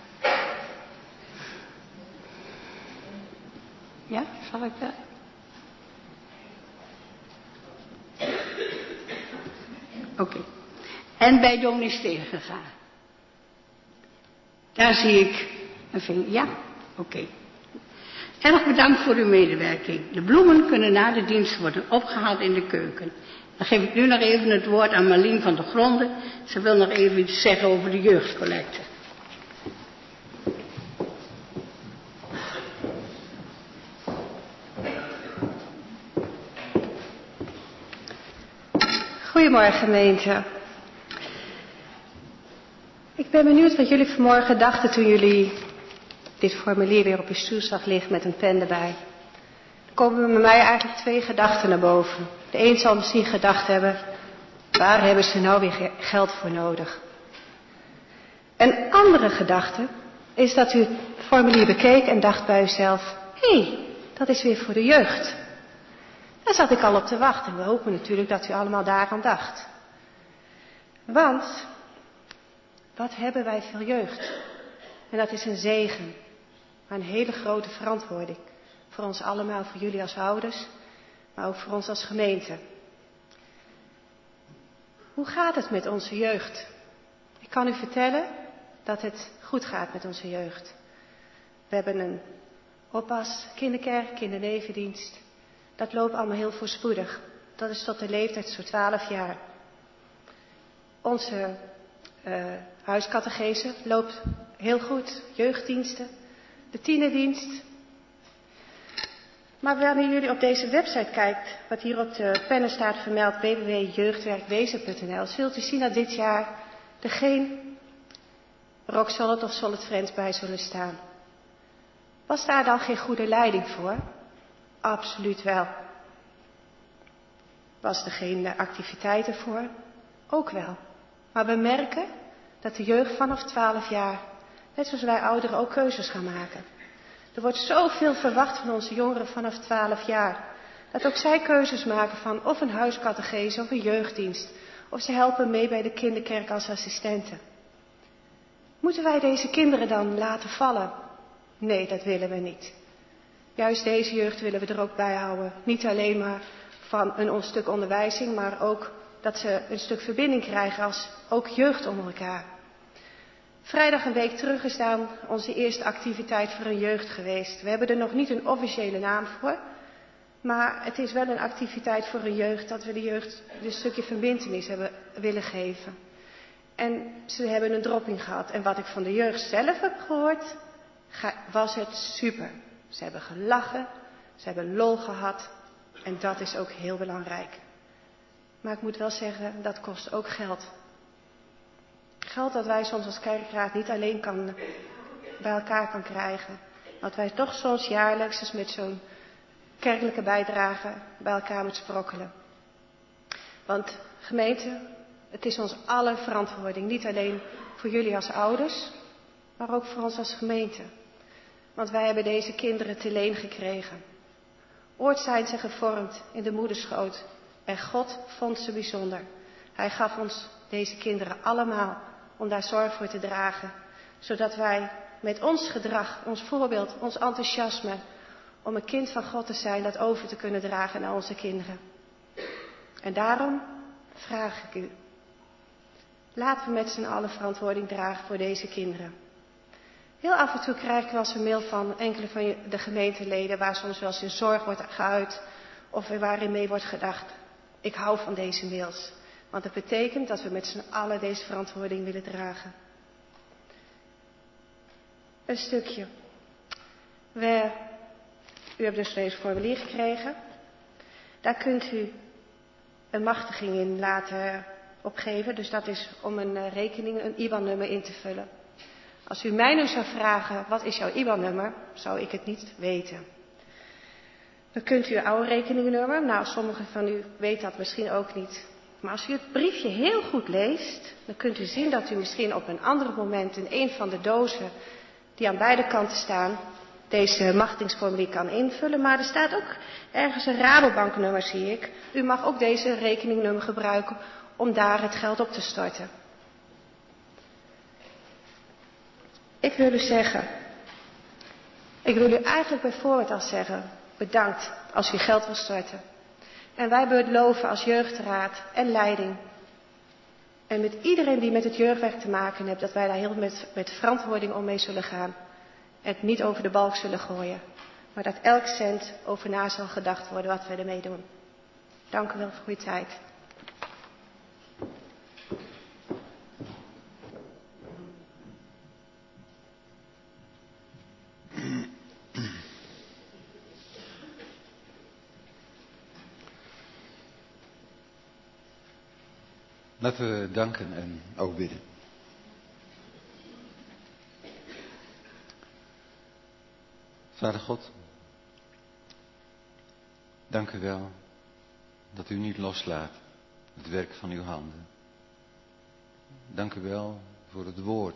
Ja, zal ik dat? Oké. En bij dominee Stegenga. Daar zie ik een vinger. Ja? Oké. Erg bedankt voor uw medewerking. De bloemen kunnen na de dienst worden opgehaald in de keuken. Dan geef ik nu nog even het woord aan Marlien van der Gronden. Ze wil nog even iets zeggen over de jeugdcollecte. Goedemorgen gemeente. Ik ben benieuwd wat jullie vanmorgen dachten toen jullie dit formulier weer op je stoel zag liggen met een pen erbij. Er komen bij mij eigenlijk 2 gedachten naar boven. De een zal misschien gedacht hebben, waar hebben ze nou weer geld voor nodig? Een andere gedachte is dat u het formulier bekeek en dacht bij uzelf, hé, dat is weer voor de jeugd. Daar zat ik al op te wachten en we hopen natuurlijk dat u allemaal daaraan dacht. Want, wat hebben wij veel jeugd? En dat is een zegen, maar een hele grote verantwoording. Voor ons allemaal, voor jullie als ouders, maar ook voor ons als gemeente. Hoe gaat het met onze jeugd? Ik kan u vertellen dat het goed gaat met onze jeugd. We hebben een oppas, kinderkerk, kindernevendienst. Dat loopt allemaal heel voorspoedig. Dat is tot de leeftijd zo'n 12 jaar. Onze huiskatechese loopt heel goed. Jeugddiensten, de tienerdienst. Maar wanneer jullie op deze website kijkt, wat hier op de pennen staat vermeld, www.jeugdwerkwezen.nl, zult u zien dat dit jaar er geen Rock Solid of Solid Friends bij zullen staan. Was daar dan geen goede leiding voor? Absoluut wel. Was er geen activiteiten voor? Ook wel. Maar we merken dat de jeugd vanaf 12 jaar, net zoals wij ouderen, ook keuzes gaan maken. Er wordt zoveel verwacht van onze jongeren vanaf 12 jaar. Dat ook zij keuzes maken van of een huiskatechese of een jeugddienst. Of ze helpen mee bij de kinderkerk als assistenten. Moeten wij deze kinderen dan laten vallen? Nee, dat willen we niet. Juist deze jeugd willen we er ook bij houden. Niet alleen maar van een stuk onderwijzing, maar ook dat ze een stuk verbinding krijgen als ook jeugd onder elkaar. Vrijdag een week terug is dan onze eerste activiteit voor een jeugd geweest. We hebben er nog niet een officiële naam voor, maar het is wel een activiteit voor een jeugd dat we de jeugd een stukje verbintenis hebben willen geven. En ze hebben een dropping gehad. En wat ik van de jeugd zelf heb gehoord, was het super. Ze hebben gelachen, ze hebben lol gehad. En dat is ook heel belangrijk. Maar ik moet wel zeggen, dat kost ook geld. Geld dat wij soms als kerkraad niet alleen bij elkaar kan krijgen. Dat wij toch soms jaarlijks dus met zo'n kerkelijke bijdrage bij elkaar moeten sprokkelen. Want gemeente, het is ons alle verantwoording. Niet alleen voor jullie als ouders, maar ook voor ons als gemeente. Want wij hebben deze kinderen te leen gekregen. Ooit zijn ze gevormd in de moederschoot. En God vond ze bijzonder. Hij gaf ons deze kinderen allemaal om daar zorg voor te dragen. Zodat wij met ons gedrag, ons voorbeeld, ons enthousiasme om een kind van God te zijn, dat over te kunnen dragen naar onze kinderen. En daarom vraag ik u. Laten we met z'n allen verantwoording dragen voor deze kinderen. Heel af en toe krijg ik wel eens een mail van enkele van de gemeenteleden waar soms wel eens in zorg wordt geuit of waarin mee wordt gedacht. Ik hou van deze mails, want het betekent dat we met z'n allen deze verantwoording willen dragen. Een stukje. U hebt dus deze formulier gekregen. Daar kunt u een machtiging in laten opgeven. Dus dat is om een rekening, een IBAN-nummer in te vullen. Als u mij nu zou vragen, wat is jouw IBAN-nummer, zou ik het niet weten. Dan kunt u uw oude rekeningnummer, nou sommigen van u weten dat misschien ook niet. Maar als u het briefje heel goed leest, dan kunt u zien dat u misschien op een ander moment in een van de dozen die aan beide kanten staan, deze machtigingsformulier kan invullen. Maar er staat ook ergens een Rabobanknummer, zie ik. U mag ook deze rekeningnummer gebruiken om daar het geld op te storten. Ik wil u eigenlijk bijvoorbeeld al zeggen, bedankt als u geld wil storten. En wij beloven als jeugdraad en leiding en met iedereen die met het jeugdwerk te maken heeft, dat wij daar heel met verantwoording om mee zullen gaan. En het niet over de balk zullen gooien. Maar dat elk cent over na zal gedacht worden wat we ermee doen. Dank u wel voor uw tijd. Laten we danken en ook bidden. Vader God, dank u wel dat u niet loslaat het werk van uw handen. Dank u wel voor het woord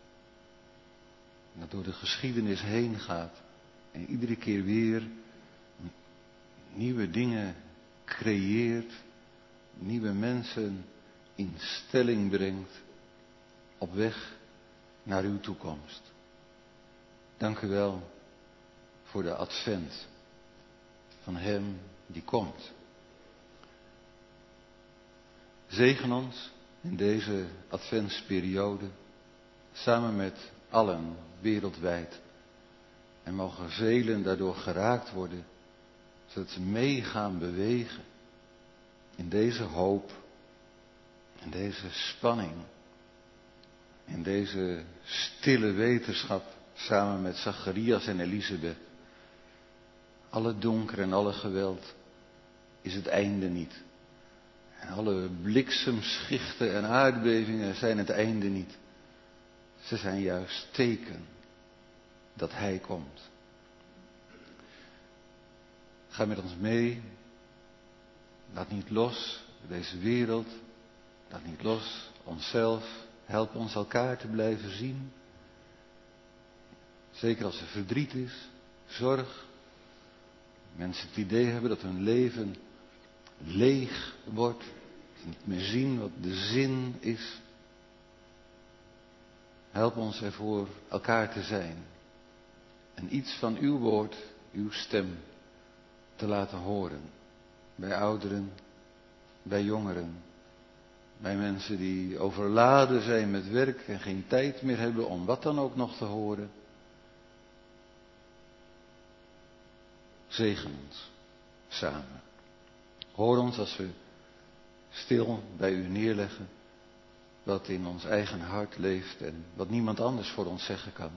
dat door de geschiedenis heen gaat en iedere keer weer nieuwe dingen creëert, nieuwe mensen in stelling brengt op weg naar uw toekomst. Dank u wel voor de advent van hem die komt. Zegen ons in deze adventsperiode samen met allen wereldwijd. En mogen velen daardoor geraakt worden, zodat ze mee gaan bewegen in deze hoop, in deze spanning, in deze stille wetenschap samen met Zacharias en Elisabeth. Alle donker en alle geweld is het einde niet. En alle bliksemschichten en aardbevingen zijn het einde niet. Ze zijn juist teken dat hij komt. Ga met ons mee. Laat niet los deze wereld. Laat niet los onszelf. Help ons elkaar te blijven zien. Zeker als er verdriet is, zorg. Mensen het idee hebben dat hun leven leeg wordt. Ze niet meer zien wat de zin is. Help ons ervoor elkaar te zijn. En iets van uw woord, uw stem te laten horen. Bij ouderen, bij jongeren. Bij mensen die overladen zijn met werk en geen tijd meer hebben om wat dan ook nog te horen. Zegen ons samen. Hoor ons als we stil bij u neerleggen wat in ons eigen hart leeft en wat niemand anders voor ons zeggen kan.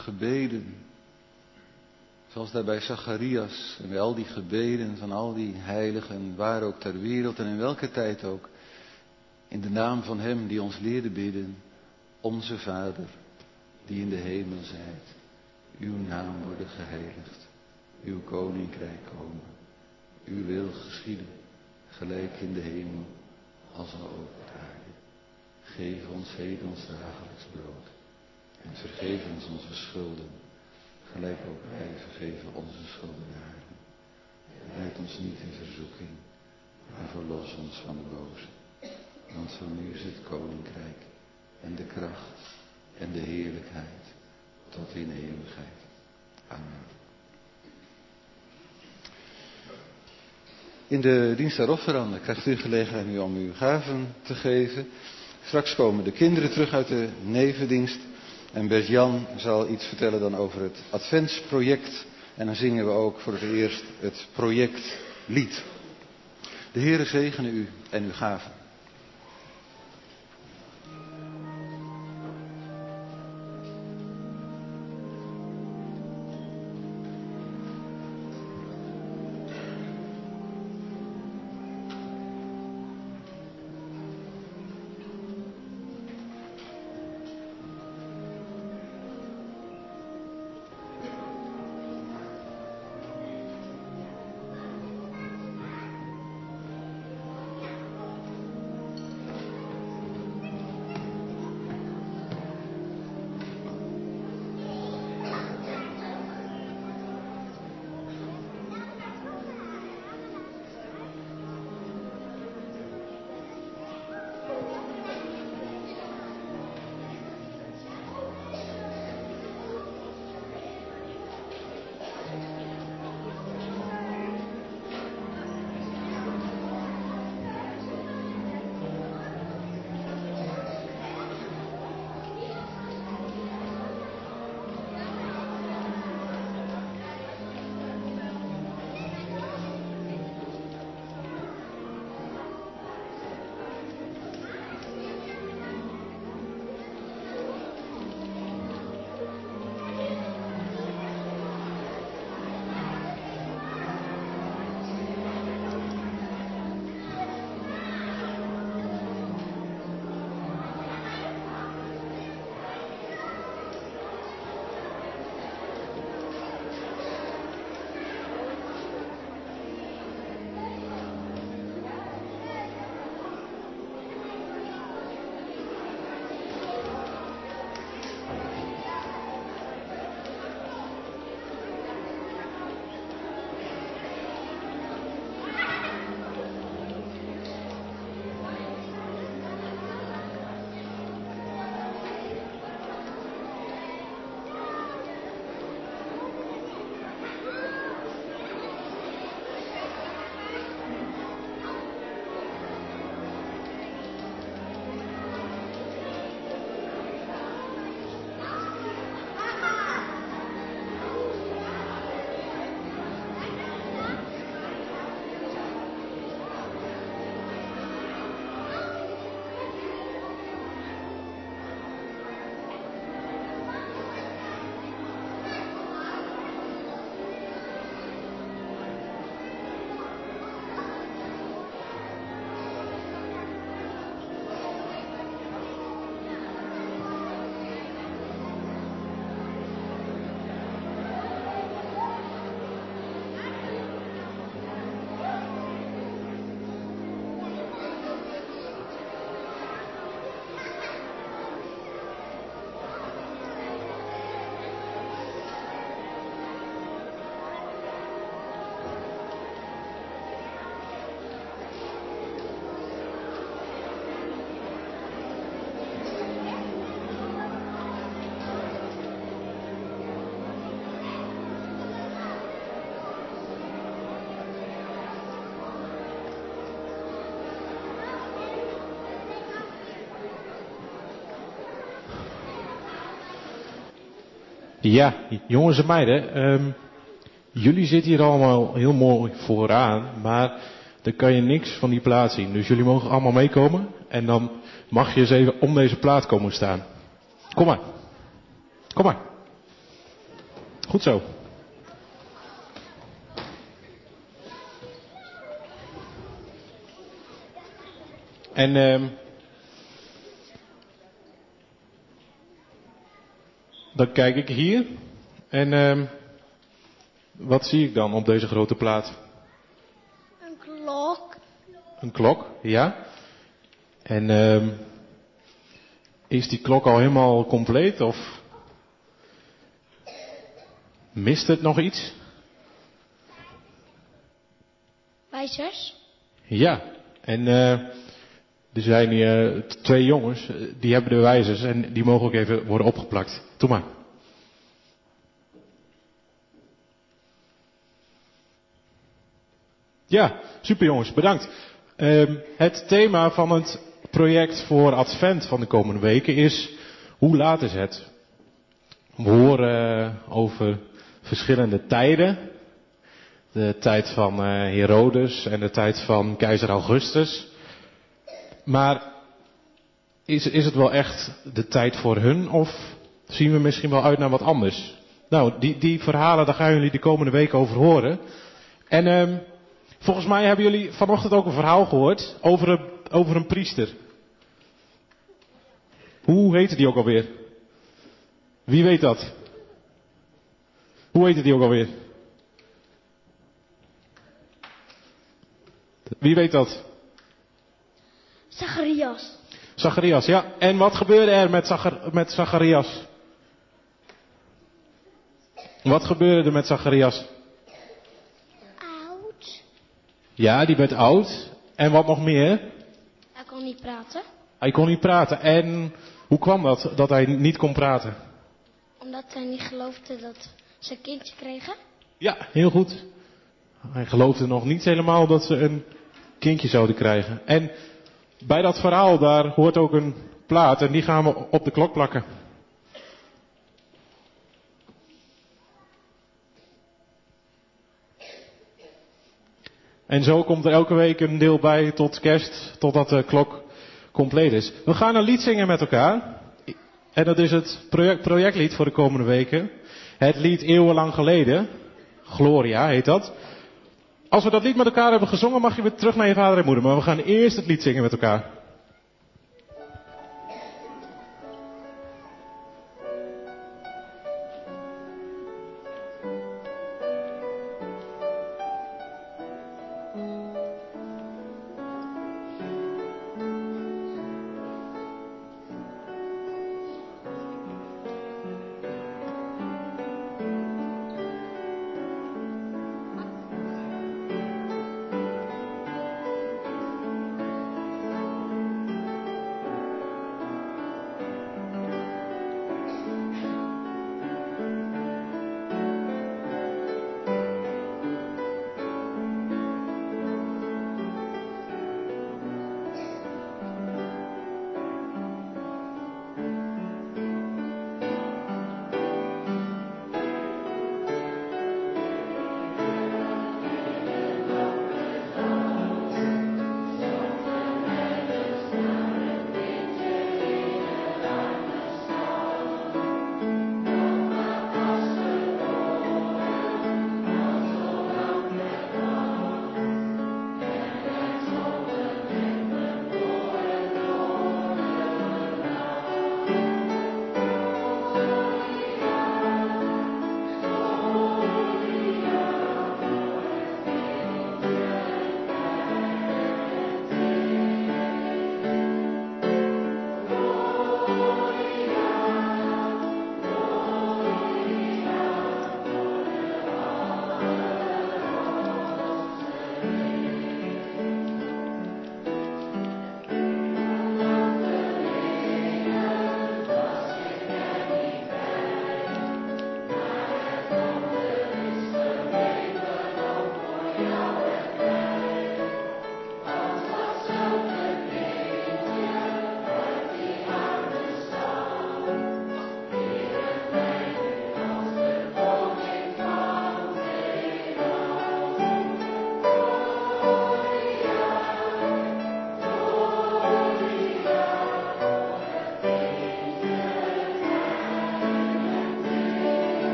gebeden. Zoals daar bij Zacharias en bij al die gebeden van al die heiligen, waar ook ter wereld en in welke tijd ook. In de naam van Hem die ons leerde bidden, onze Vader, die in de hemel zijt. Uw naam worden geheiligd, uw koninkrijk komen. Uw wil geschieden, gelijk in de hemel, als ook op aarde. Geef ons heden ons dagelijks brood. En vergeef ons onze schulden, gelijk ook wij vergeven onze schuldenaren. Leid ons niet in verzoeking, maar verlos ons van de boze. Want van u is het koninkrijk en de kracht en de heerlijkheid tot in eeuwigheid. Amen. In de dienst daarop veranderen krijgt u gelegenheid nu om uw gaven te geven. Straks komen de kinderen terug uit de nevendienst. En Bert-Jan zal iets vertellen dan over het adventsproject. En dan zingen we ook voor het eerst het projectlied. De Heere zegene u en uw gaven. Ja, jongens en meiden, jullie zitten hier allemaal heel mooi vooraan, maar dan kan je niks van die plaat zien. Dus jullie mogen allemaal meekomen en dan mag je eens even om deze plaat komen staan. Kom maar. Kom maar. Goed zo. En dan kijk ik hier. En wat zie ik dan op deze grote plaat? Een klok. Een klok, ja. En is die klok al helemaal compleet of mist het nog iets? Wijzers. Ja, en er zijn hier 2 jongens, die hebben de wijzers en die mogen ook even worden opgeplakt. Doe maar. Ja, super jongens, bedankt. Het thema van het project voor Advent van de komende weken is: hoe laat is het? We horen over verschillende tijden. De tijd van Herodes en de tijd van keizer Augustus. Maar is het wel echt de tijd voor hun of zien we misschien wel uit naar wat anders? Nou, die verhalen, daar gaan jullie de komende weken over horen. En volgens mij hebben jullie vanochtend ook een verhaal gehoord over een priester. Hoe heette die ook alweer? Wie weet dat? Hoe heette die ook alweer? Wie weet dat? Zacharias. Zacharias, ja. En wat gebeurde er met Zacharias? Wat gebeurde er met Zacharias? Oud. Ja, die werd oud. En wat nog meer? Hij kon niet praten. Hij kon niet praten. En hoe kwam dat hij niet kon praten? Omdat hij niet geloofde dat ze een kindje kregen. Ja, heel goed. Hij geloofde nog niet helemaal dat ze een kindje zouden krijgen. En bij dat verhaal daar hoort ook een plaat en die gaan we op de klok plakken. En zo komt er elke week een deel bij tot kerst, totdat de klok compleet is. We gaan een lied zingen met elkaar. En dat is het projectlied voor de komende weken. Het lied Eeuwenlang Geleden. Gloria heet dat. Als we dat lied met elkaar hebben gezongen, mag je weer terug naar je vader en moeder. Maar we gaan eerst het lied zingen met elkaar.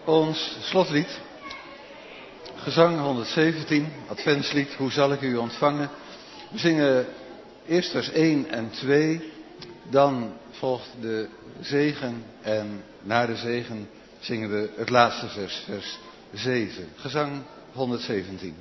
Ons slotlied, gezang 117, adventslied, hoe zal ik u ontvangen? We zingen eerst vers 1 en 2, dan volgt de zegen en na de zegen zingen we het laatste vers, vers 7. Gezang 117.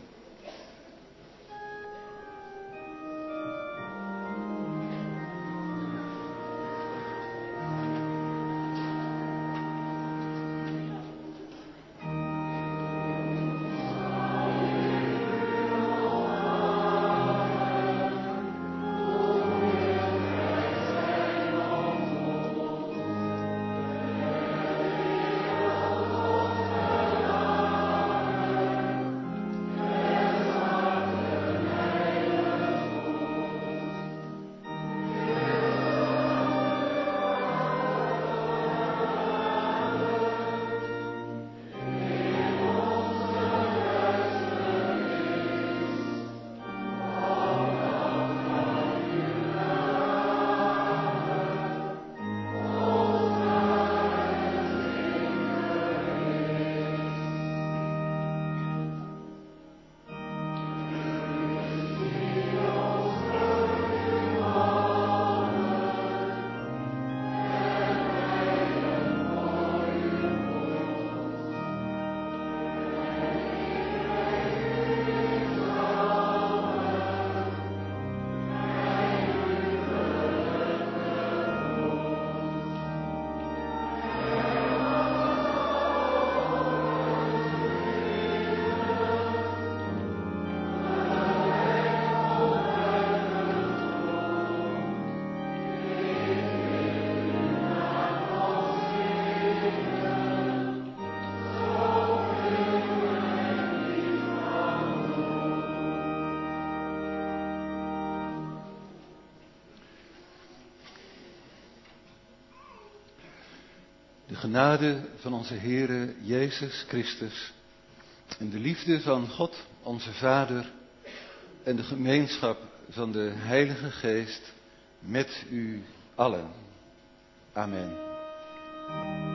De genade van onze Heere Jezus Christus en de liefde van God onze Vader en de gemeenschap van de Heilige Geest met u allen. Amen.